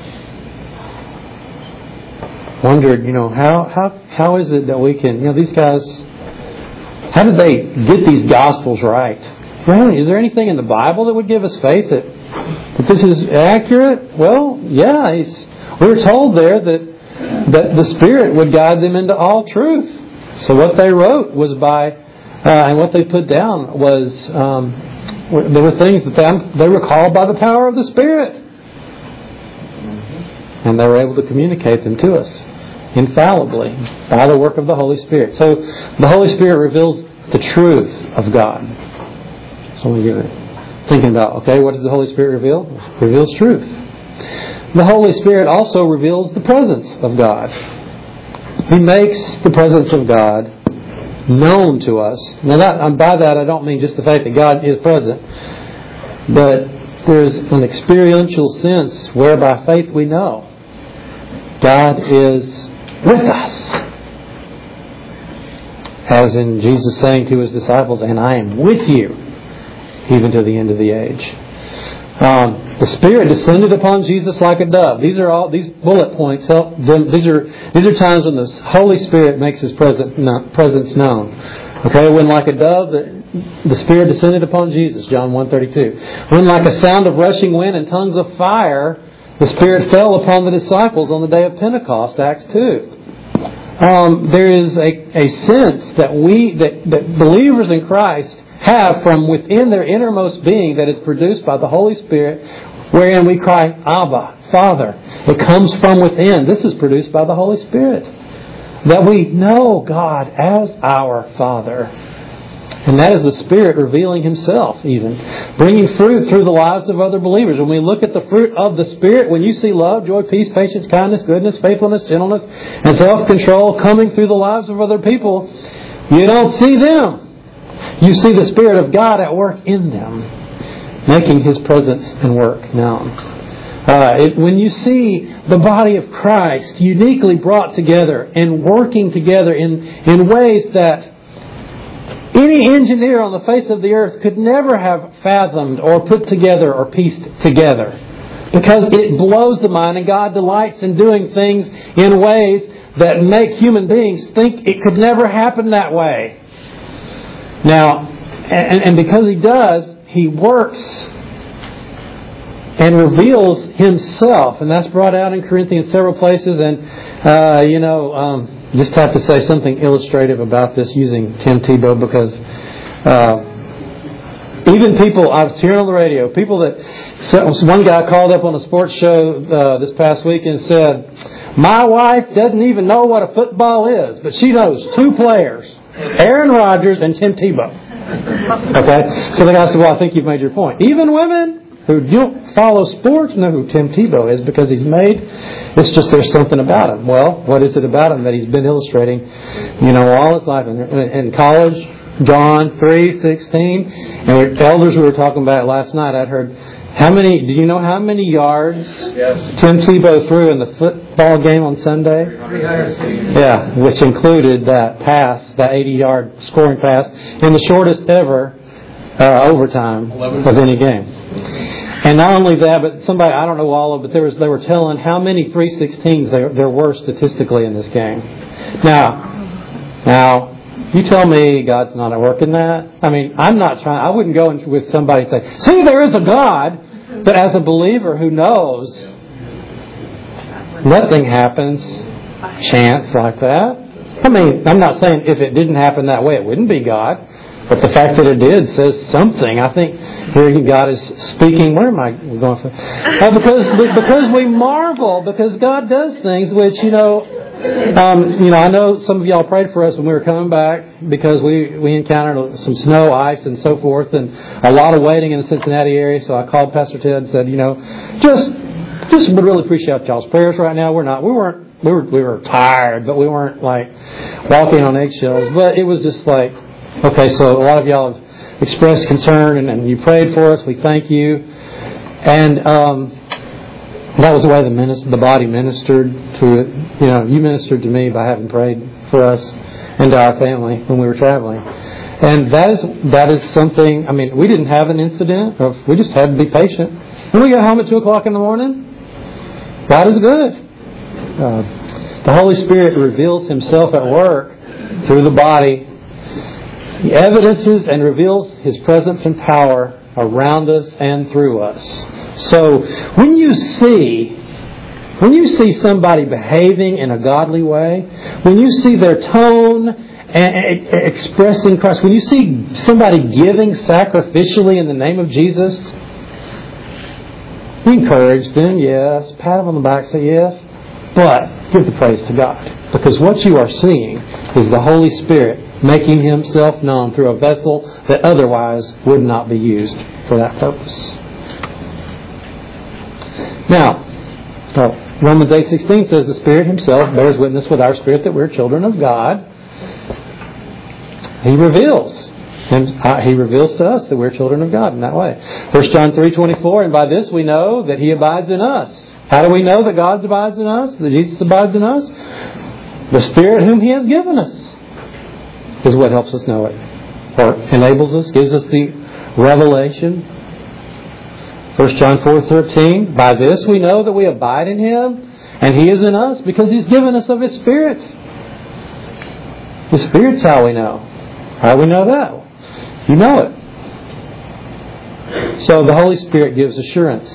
wondered, you know, how, how, how is it that we can, you know, these guys, how did they get these Gospels right? really, is there anything in the Bible that would give us faith that, that this is accurate? Well, yeah. It's, we were told there that that the Spirit would guide them into all truth. So what they wrote was by, uh, and what they put down was, um, there were things that they, they were called by the power of the Spirit. And they were able to communicate them to us infallibly by the work of the Holy Spirit. So the Holy Spirit reveals the truth of God. So when you're thinking about, okay, what does the Holy Spirit reveal? It reveals truth. The Holy Spirit also reveals the presence of God. He makes the presence of God known to us. Now, that, and by that I don't mean just the fact that God is present, but there's an experiential sense whereby faith we know God is with us. As in Jesus saying to His disciples, and I am with you even to the end of the age. Um, the Spirit descended upon Jesus like a dove. These are all these bullet points. Help them. These are these are times when the Holy Spirit makes His presence presence known. Okay, when like a dove, the, the Spirit descended upon Jesus. John one thirty-two. When like a sound of rushing wind and tongues of fire, the Spirit fell upon the disciples on the day of Pentecost. Acts two. Um, there is a, a sense that we that, that believers in Christ have from within their innermost being that is produced by the Holy Spirit, wherein we cry, Abba, Father. It comes from within. This is produced by the Holy Spirit. That we know God as our Father. And that is the Spirit revealing Himself even. Bringing fruit through the lives of other believers. When we look at the fruit of the Spirit, when you see love, joy, peace, patience, kindness, goodness, faithfulness, gentleness, and self-control coming through the lives of other people, you don't see them. You see the Spirit of God at work in them, making His presence and work known. Uh, it, when you see the body of Christ uniquely brought together and working together in, in ways that any engineer on the face of the earth could never have fathomed or put together or pieced together. Because it blows the mind, and God delights in doing things in ways that make human beings think it could never happen that way. Now, and, and because He does, He works and reveals Himself. And that's brought out in Corinthians several places. And, uh, you know, um, just have to say something illustrative about this using Tim Tebow, because uh, even people, I was hearing on the radio, people that, so one guy called up on a sports show uh, this past week and said, my wife doesn't even know what a football is, but she knows two players. Aaron Rodgers and Tim Tebow. Okay? So the guy said, well, I think you've made your point. Even women who don't follow sports know who Tim Tebow is because he's made. It's just there's something about him. Well, what is it about him that he's been illustrating, you know, all his life? In, in college, John three sixteen. And elders, we were talking about it last night. I'd heard, how many, do you know how many yards yes. Tim Tebow threw in the football game on Sunday? Yeah, which included that pass, that eighty-yard scoring pass, and the shortest ever uh, overtime of any game. And not only that, but somebody, I don't know all of it, but there was, they were telling how many three sixteens there, there were statistically in this game. Now, now, you tell me God's not at work in that. I mean, I'm not trying, I wouldn't go in with somebody and say, see, there is a God. But as a believer who knows nothing happens chance like that. I mean, I'm not saying if it didn't happen that way, it wouldn't be God. But the fact that it did says something. I think here God is speaking. Where am I going from? Uh, because because we marvel, because God does things which, you know, um, you know, I know some of y'all prayed for us when we were coming back because we, we encountered some snow, ice, and so forth, and a lot of waiting in the Cincinnati area. So I called Pastor Ted and said, you know, just just would really appreciate y'all's prayers right now. We're not, we weren't, we were we were tired, but we weren't like walking on eggshells. But it was just like, okay, so a lot of y'all have expressed concern, and, and you prayed for us. We thank you. And um, that was the way the, minister, the body ministered to it. You know, you ministered to me by having prayed for us and to our family when we were traveling. And that is that is something, I mean, we didn't have an incident. Of, we just had to be patient. When we got home at two o'clock in the morning, God is good. Uh, the Holy Spirit reveals Himself at work through the body He evidences and reveals His presence and power around us and through us. So when you see when you see somebody behaving in a godly way, when you see their tone and expressing Christ, when you see somebody giving sacrificially in the name of Jesus, you encourage them, yes, pat them on the back, say yes, but give the praise to God. Because what you are seeing is the Holy Spirit making Himself known through a vessel that otherwise would not be used for that purpose. Now, oh, Romans eight sixteen says the Spirit Himself bears witness with our spirit that we're children of God. He reveals. And He reveals to us that we're children of God in that way. First John three twenty-four, and by this we know that He abides in us. How do we know that God abides in us? That Jesus abides in us? The Spirit whom He has given us is what helps us know it. Or enables us, gives us the revelation. First John four thirteen, by this we know that we abide in Him and He is in us because He's given us of His Spirit. His Spirit's how we know. How do we know that? You know it. So the Holy Spirit gives assurance.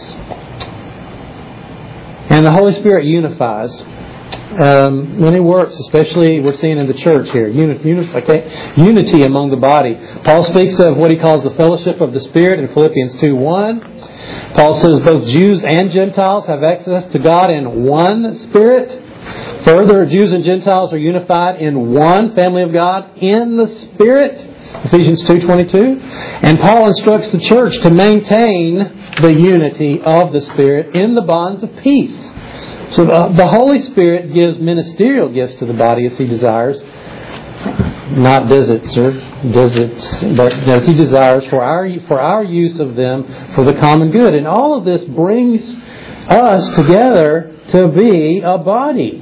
And the Holy Spirit unifies. Um, when He works, especially we're seeing in the church here, unity, unity, unity among the body. Paul speaks of what he calls the fellowship of the Spirit in Philippians two one. Paul says both Jews and Gentiles have access to God in one Spirit. Further, Jews and Gentiles are unified in one family of God in the Spirit. Ephesians two twenty-two. And Paul instructs the church to maintain the unity of the Spirit in the bonds of peace. So the, the Holy Spirit gives ministerial gifts to the body as He desires. Not does it, sir. Does it, but as He desires for our for our use of them for the common good. And all of this brings us together to be a body.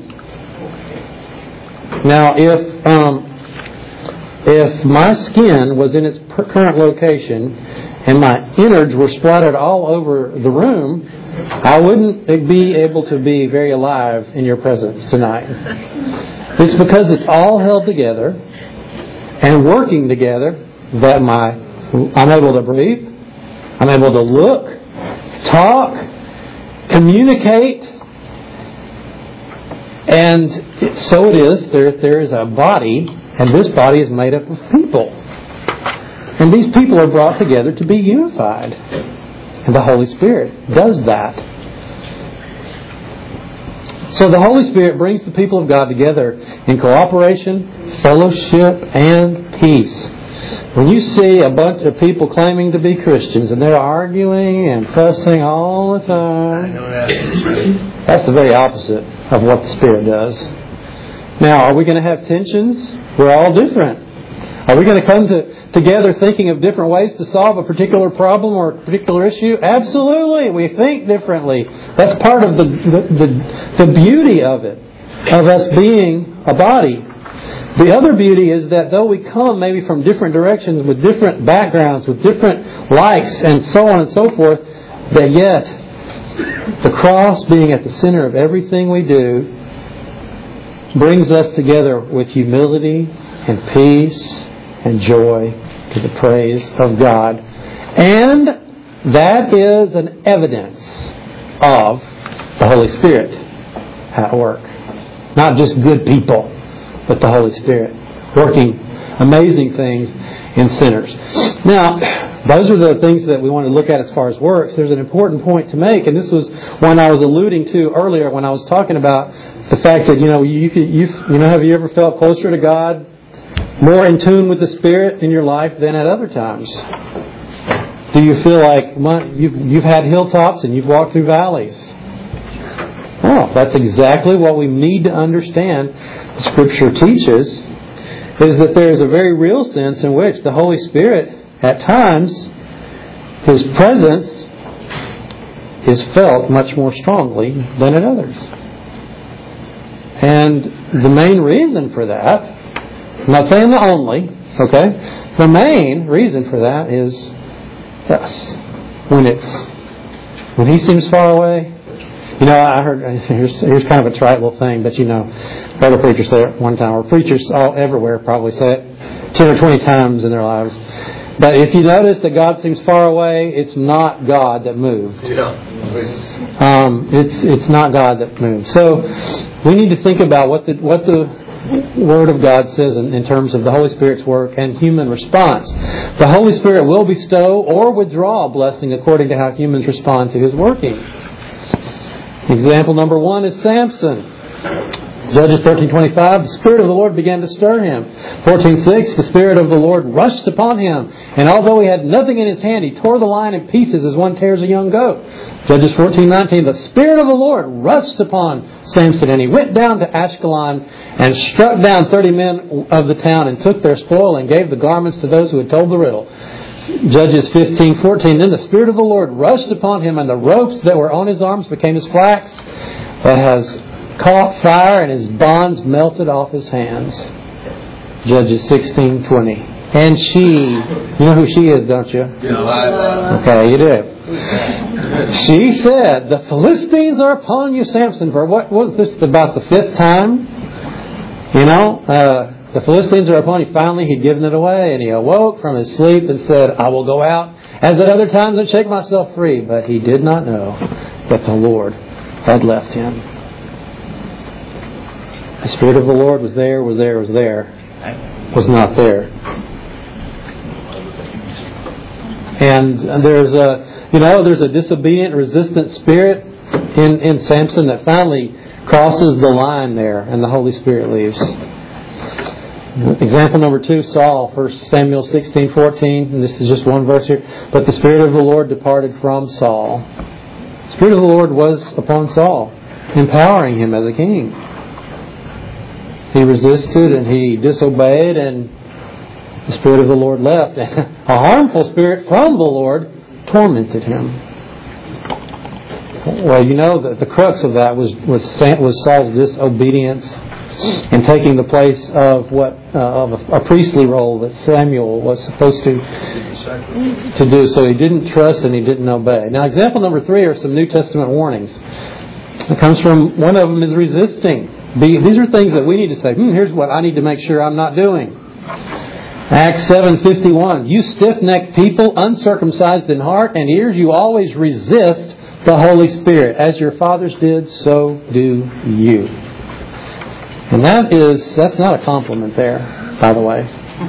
Now, if um, if my skin was in its current location and my innards were splattered all over the room, I wouldn't be able to be very alive in your presence tonight. It's because it's all held together and working together that my I'm able to breathe, I'm able to look, talk, communicate, and so it is. There, there is a body, and this body is made up of people. And these people are brought together to be unified. And the Holy Spirit does that. So the Holy Spirit brings the people of God together in cooperation, fellowship, and peace. When you see a bunch of people claiming to be Christians and they're arguing and fussing all the time, that's the very opposite of what the Spirit does. Now, are we going to have tensions? We're all different. Are we going to come to, together thinking of different ways to solve a particular problem or a particular issue? Absolutely. We think differently. That's part of the, the, the, the beauty of it, of us being a body. The other beauty is that though we come maybe from different directions with different backgrounds, with different likes and so on and so forth, that yet the cross being at the center of everything we do brings us together with humility and peace and joy to the praise of God. And that is an evidence of the Holy Spirit at work. Not just good people, but the Holy Spirit working amazing things in sinners. Now, those are the things that we want to look at as far as works. There's an important point to make, and this was one I was alluding to earlier when I was talking about the fact that, you know, you you you know, have you ever felt closer to God, more in tune with the Spirit in your life than at other times? Do you feel like you've you've had hilltops and you've walked through valleys? Well, that's exactly what we need to understand. Scripture teaches is that there is a very real sense in which the Holy Spirit, at times, His presence is felt much more strongly than at others. And the main reason for that, I'm not saying the only, okay? The main reason for that is, yes, when it's when He seems far away, You know, I heard, here's, here's kind of a trite little thing, but you know, other preachers say it one time, or preachers all everywhere probably say it ten or twenty times in their lives. But if you notice that God seems far away, it's not God that moved. Yeah. Um, it's it's not God that moved. So we need to think about what the what the Word of God says in, in terms of the Holy Spirit's work and human response. The Holy Spirit will bestow or withdraw a blessing according to how humans respond to His working. Example number one is Samson. Judges thirteen twenty-five, the Spirit of the Lord began to stir him. fourteen six, the Spirit of the Lord rushed upon him, and although he had nothing in his hand, he tore the lion in pieces as one tears a young goat. Judges fourteen nineteen, the Spirit of the Lord rushed upon Samson, and he went down to Ashkelon and struck down thirty men of the town and took their spoil and gave the garments to those who had told the riddle. Judges fifteen fourteen, then the Spirit of the Lord rushed upon him, and the ropes that were on his arms became as flax that has caught fire, and his bonds melted off his hands. Judges sixteen twenty. And she, you know who she is, don't you? Yeah. Okay, you do. She said, the Philistines are upon you, Samson. For what was this, about the fifth time? You know, uh, the Philistines are upon you. Finally, he'd given it away, and he awoke from his sleep and said, I will go out as at other times and shake myself free. But he did not know that the Lord had left him. The Spirit of the Lord was there, was there, was there, was not there. And there's a, you know, there's a disobedient, resistant spirit in, in Samson that finally crosses the line there, and the Holy Spirit leaves. Example number two, Saul, First Samuel sixteen fourteen, and this is just one verse here. But the Spirit of the Lord departed from Saul. The Spirit of the Lord was upon Saul, empowering him as a king. He resisted and he disobeyed, and the Spirit of the Lord left. A harmful spirit from the Lord tormented him. Well, you know that the crux of that was was, was Saul's disobedience and taking the place of what uh, of a, a priestly role that Samuel was supposed to to do. So he didn't trust and he didn't obey. Now, example number three are some New Testament warnings. It comes from, one of them is resisting. These are things that we need to say, hmm, here's what I need to make sure I'm not doing. Acts seven fifty-one, you stiff-necked people, uncircumcised in heart and ears, you always resist the Holy Spirit. As your fathers did, so do you. And that is, that's not a compliment there, by the way.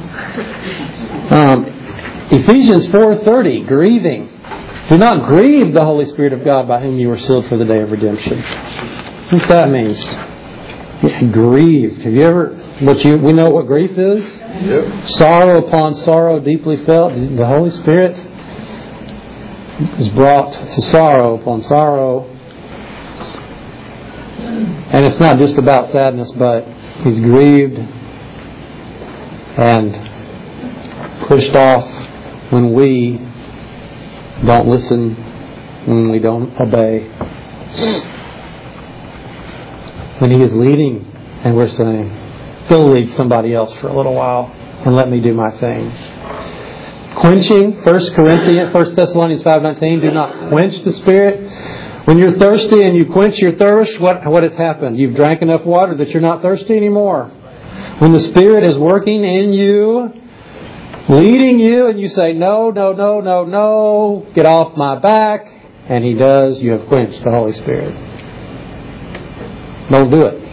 Um, Ephesians four thirty, grieving. Do not grieve the Holy Spirit of God by whom you were sealed for the day of redemption. What that means? Grieved. Have you ever, what you, we know what grief is? Yep. Sorrow upon sorrow deeply felt. The Holy Spirit is brought to sorrow upon sorrow. And it's not just about sadness, but He's grieved and pushed off when we don't listen, when we don't obey. When He is leading and we're saying, Go lead somebody else for a little while and let me do my thing. Quenching, First Corinthians, First Thessalonians five nineteen, do not quench the Spirit. When you're thirsty and you quench your thirst, what, what has happened? You've drank enough water that you're not thirsty anymore. When the Spirit is working in you, leading you, and you say, no, no, no, no, no, get off my back, and He does, you have quenched the Holy Spirit. Don't do it.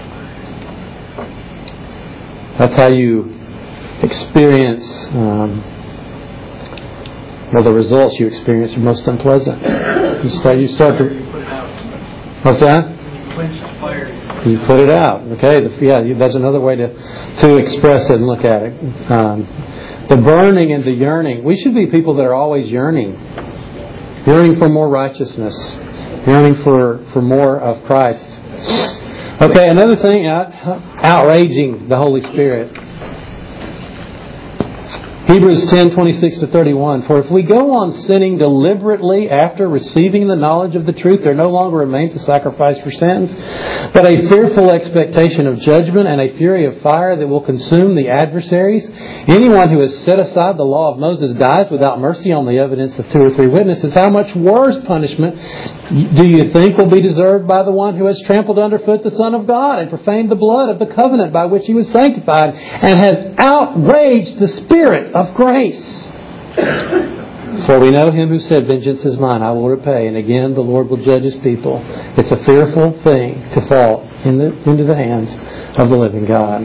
That's how you experience, um, well, the results you experience are most unpleasant. You start, you start to, what's that? You put it out. Okay, the, yeah, that's another way to to express it and look at it. Um, the burning and the yearning. We should be people that are always yearning, yearning for more righteousness, yearning for for more of Christ. Okay, another thing, out, outraging the Holy Spirit. Hebrews ten, twenty-six to thirty-one. For if we go on sinning deliberately after receiving the knowledge of the truth, there no longer remains a sacrifice for sins, but a fearful expectation of judgment and a fury of fire that will consume the adversaries. Anyone who has set aside the law of Moses dies without mercy on the evidence of two or three witnesses. How much worse punishment do you think will be deserved by the one who has trampled underfoot the Son of God and profaned the blood of the covenant by which he was sanctified and has outraged the Spirit of grace? For we know him who said, vengeance is mine, I will repay. And again, the Lord will judge his people. It's a fearful thing to fall in the, into the hands of the living God.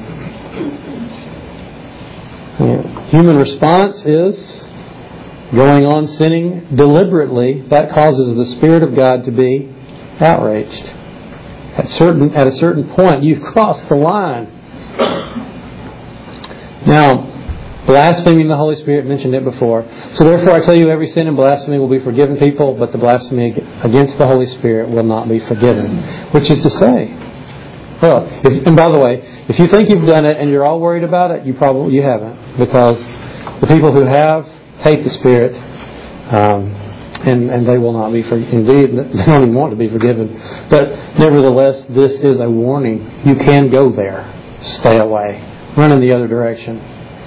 Yeah. Human response is going on sinning deliberately. That causes the Spirit of God to be outraged. At certain at a certain point, you've crossed the line. Now, blaspheming the Holy Spirit, mentioned it before. So therefore I tell you, every sin and blasphemy will be forgiven people, but the blasphemy against the Holy Spirit will not be forgiven. Which is to say, well, if, and by the way, if you think you've done it and you're all worried about it, you probably you haven't, because the people who have hate the Spirit, um, and and they will not be forgiven. Indeed, they don't even want to be forgiven. But nevertheless, this is a warning. You can go there. Stay away. Run in the other direction.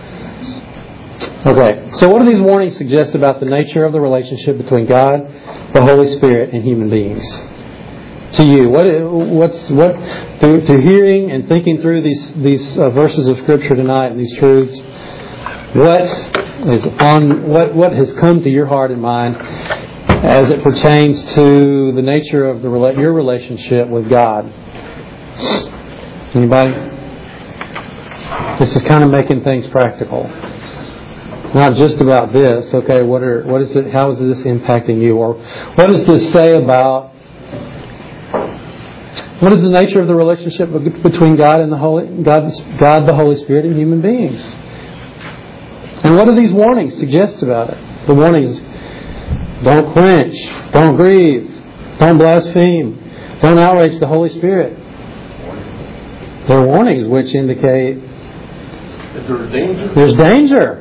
Okay, so what do these warnings suggest about the nature of the relationship between God, the Holy Spirit, and human beings? To you, what what's what through, through hearing and thinking through these these uh, verses of Scripture tonight and these truths, what is on what what has come to your heart and mind as it pertains to the nature of the your relationship with God? Anybody? This is kind of making things practical. Not just about this. Okay, what are what is it? How is this impacting you? Or what does this say about? What is the nature of the relationship between God and the Holy God, God, the Holy Spirit, and human beings? And what do these warnings suggest about it? The warnings: don't quench, don't grieve, don't blaspheme, don't outrage the Holy Spirit. They're warnings which indicate there's danger. There's danger.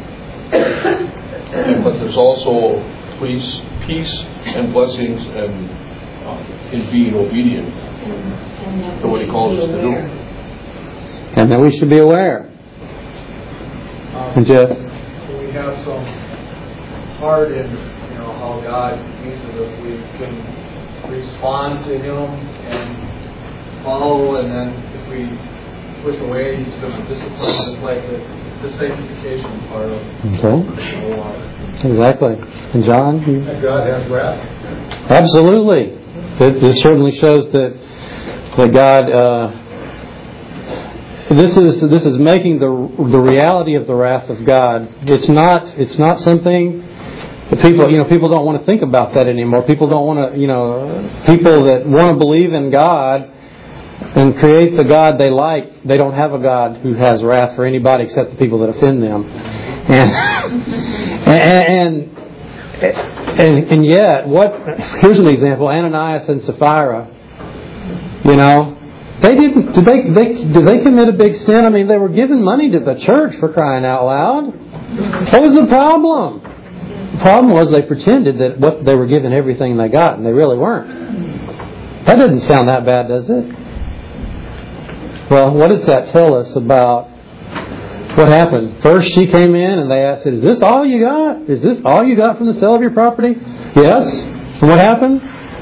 But there's also peace, peace and blessings and uh, in being obedient to what He calls us to do. And that we should be aware. Um, and Jeff? We have some heart in, you know, how God uses us. We can respond to Him and follow, and then if we push away, He's going to discipline us, like the, the sanctification part of okay. the water. Exactly. And John? You... And God has wrath. Absolutely. It, it certainly shows that that God. Uh, this is this is making the the reality of the wrath of God. It's not it's not something that people you know people don't want to think about that anymore. People don't want to you know people that want to believe in God and create the God they like. They don't have a God who has wrath for anybody except the people that offend them. And and and, and yet, what? Here's an example: Ananias and Sapphira. You know, they didn't. Did they? They did they commit a big sin? I mean, they were giving money to the church, for crying out loud. What was the problem? The problem was they pretended that what they were giving everything they got, and they really weren't. That doesn't sound that bad, does it? Well, what does that tell us about what happened? First, she came in and they asked, "Is this all you got? Is this all you got from the sale of your property?" Yes. And what happened?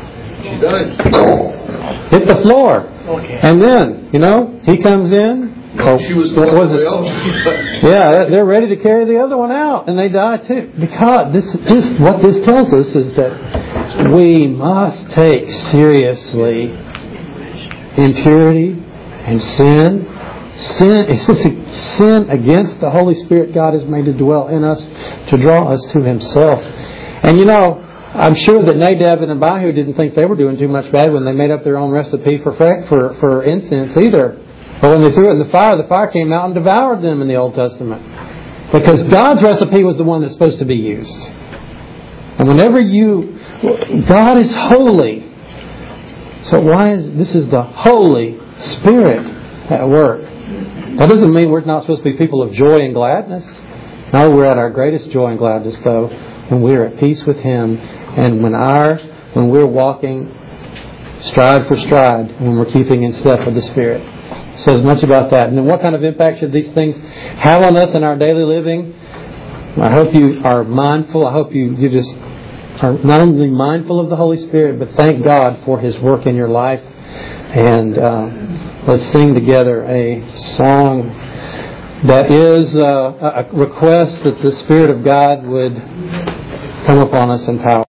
Hit the floor. And then, you know, he comes in. No, she was the what was it? else. Yeah, they're ready to carry the other one out, and they die too. Because this, this, what this tells us is that we must take seriously impurity and sin. Sin is sin against the Holy Spirit God has made to dwell in us to draw us to Himself. And you know, I'm sure that Nadab and Abihu didn't think they were doing too much bad when they made up their own recipe for for for incense either. But when they threw it in the fire, the fire came out and devoured them in the Old Testament. Because God's recipe was the one that's supposed to be used. And whenever you... God is holy. So why is... This is the Holy Spirit at work. That doesn't mean we're not supposed to be people of joy and gladness No, we're at our greatest joy and gladness, though, when we are at peace with Him, and when our when we're walking stride for stride, when we're keeping in step with the Spirit. It says much about that. And then what kind of impact should these things have on us in our daily living? I hope you are mindful. I hope you, you just are not only mindful of the Holy Spirit, but thank God for His work in your life. And uh, let's sing together a song that is uh, a request that the Spirit of God would come upon us in power.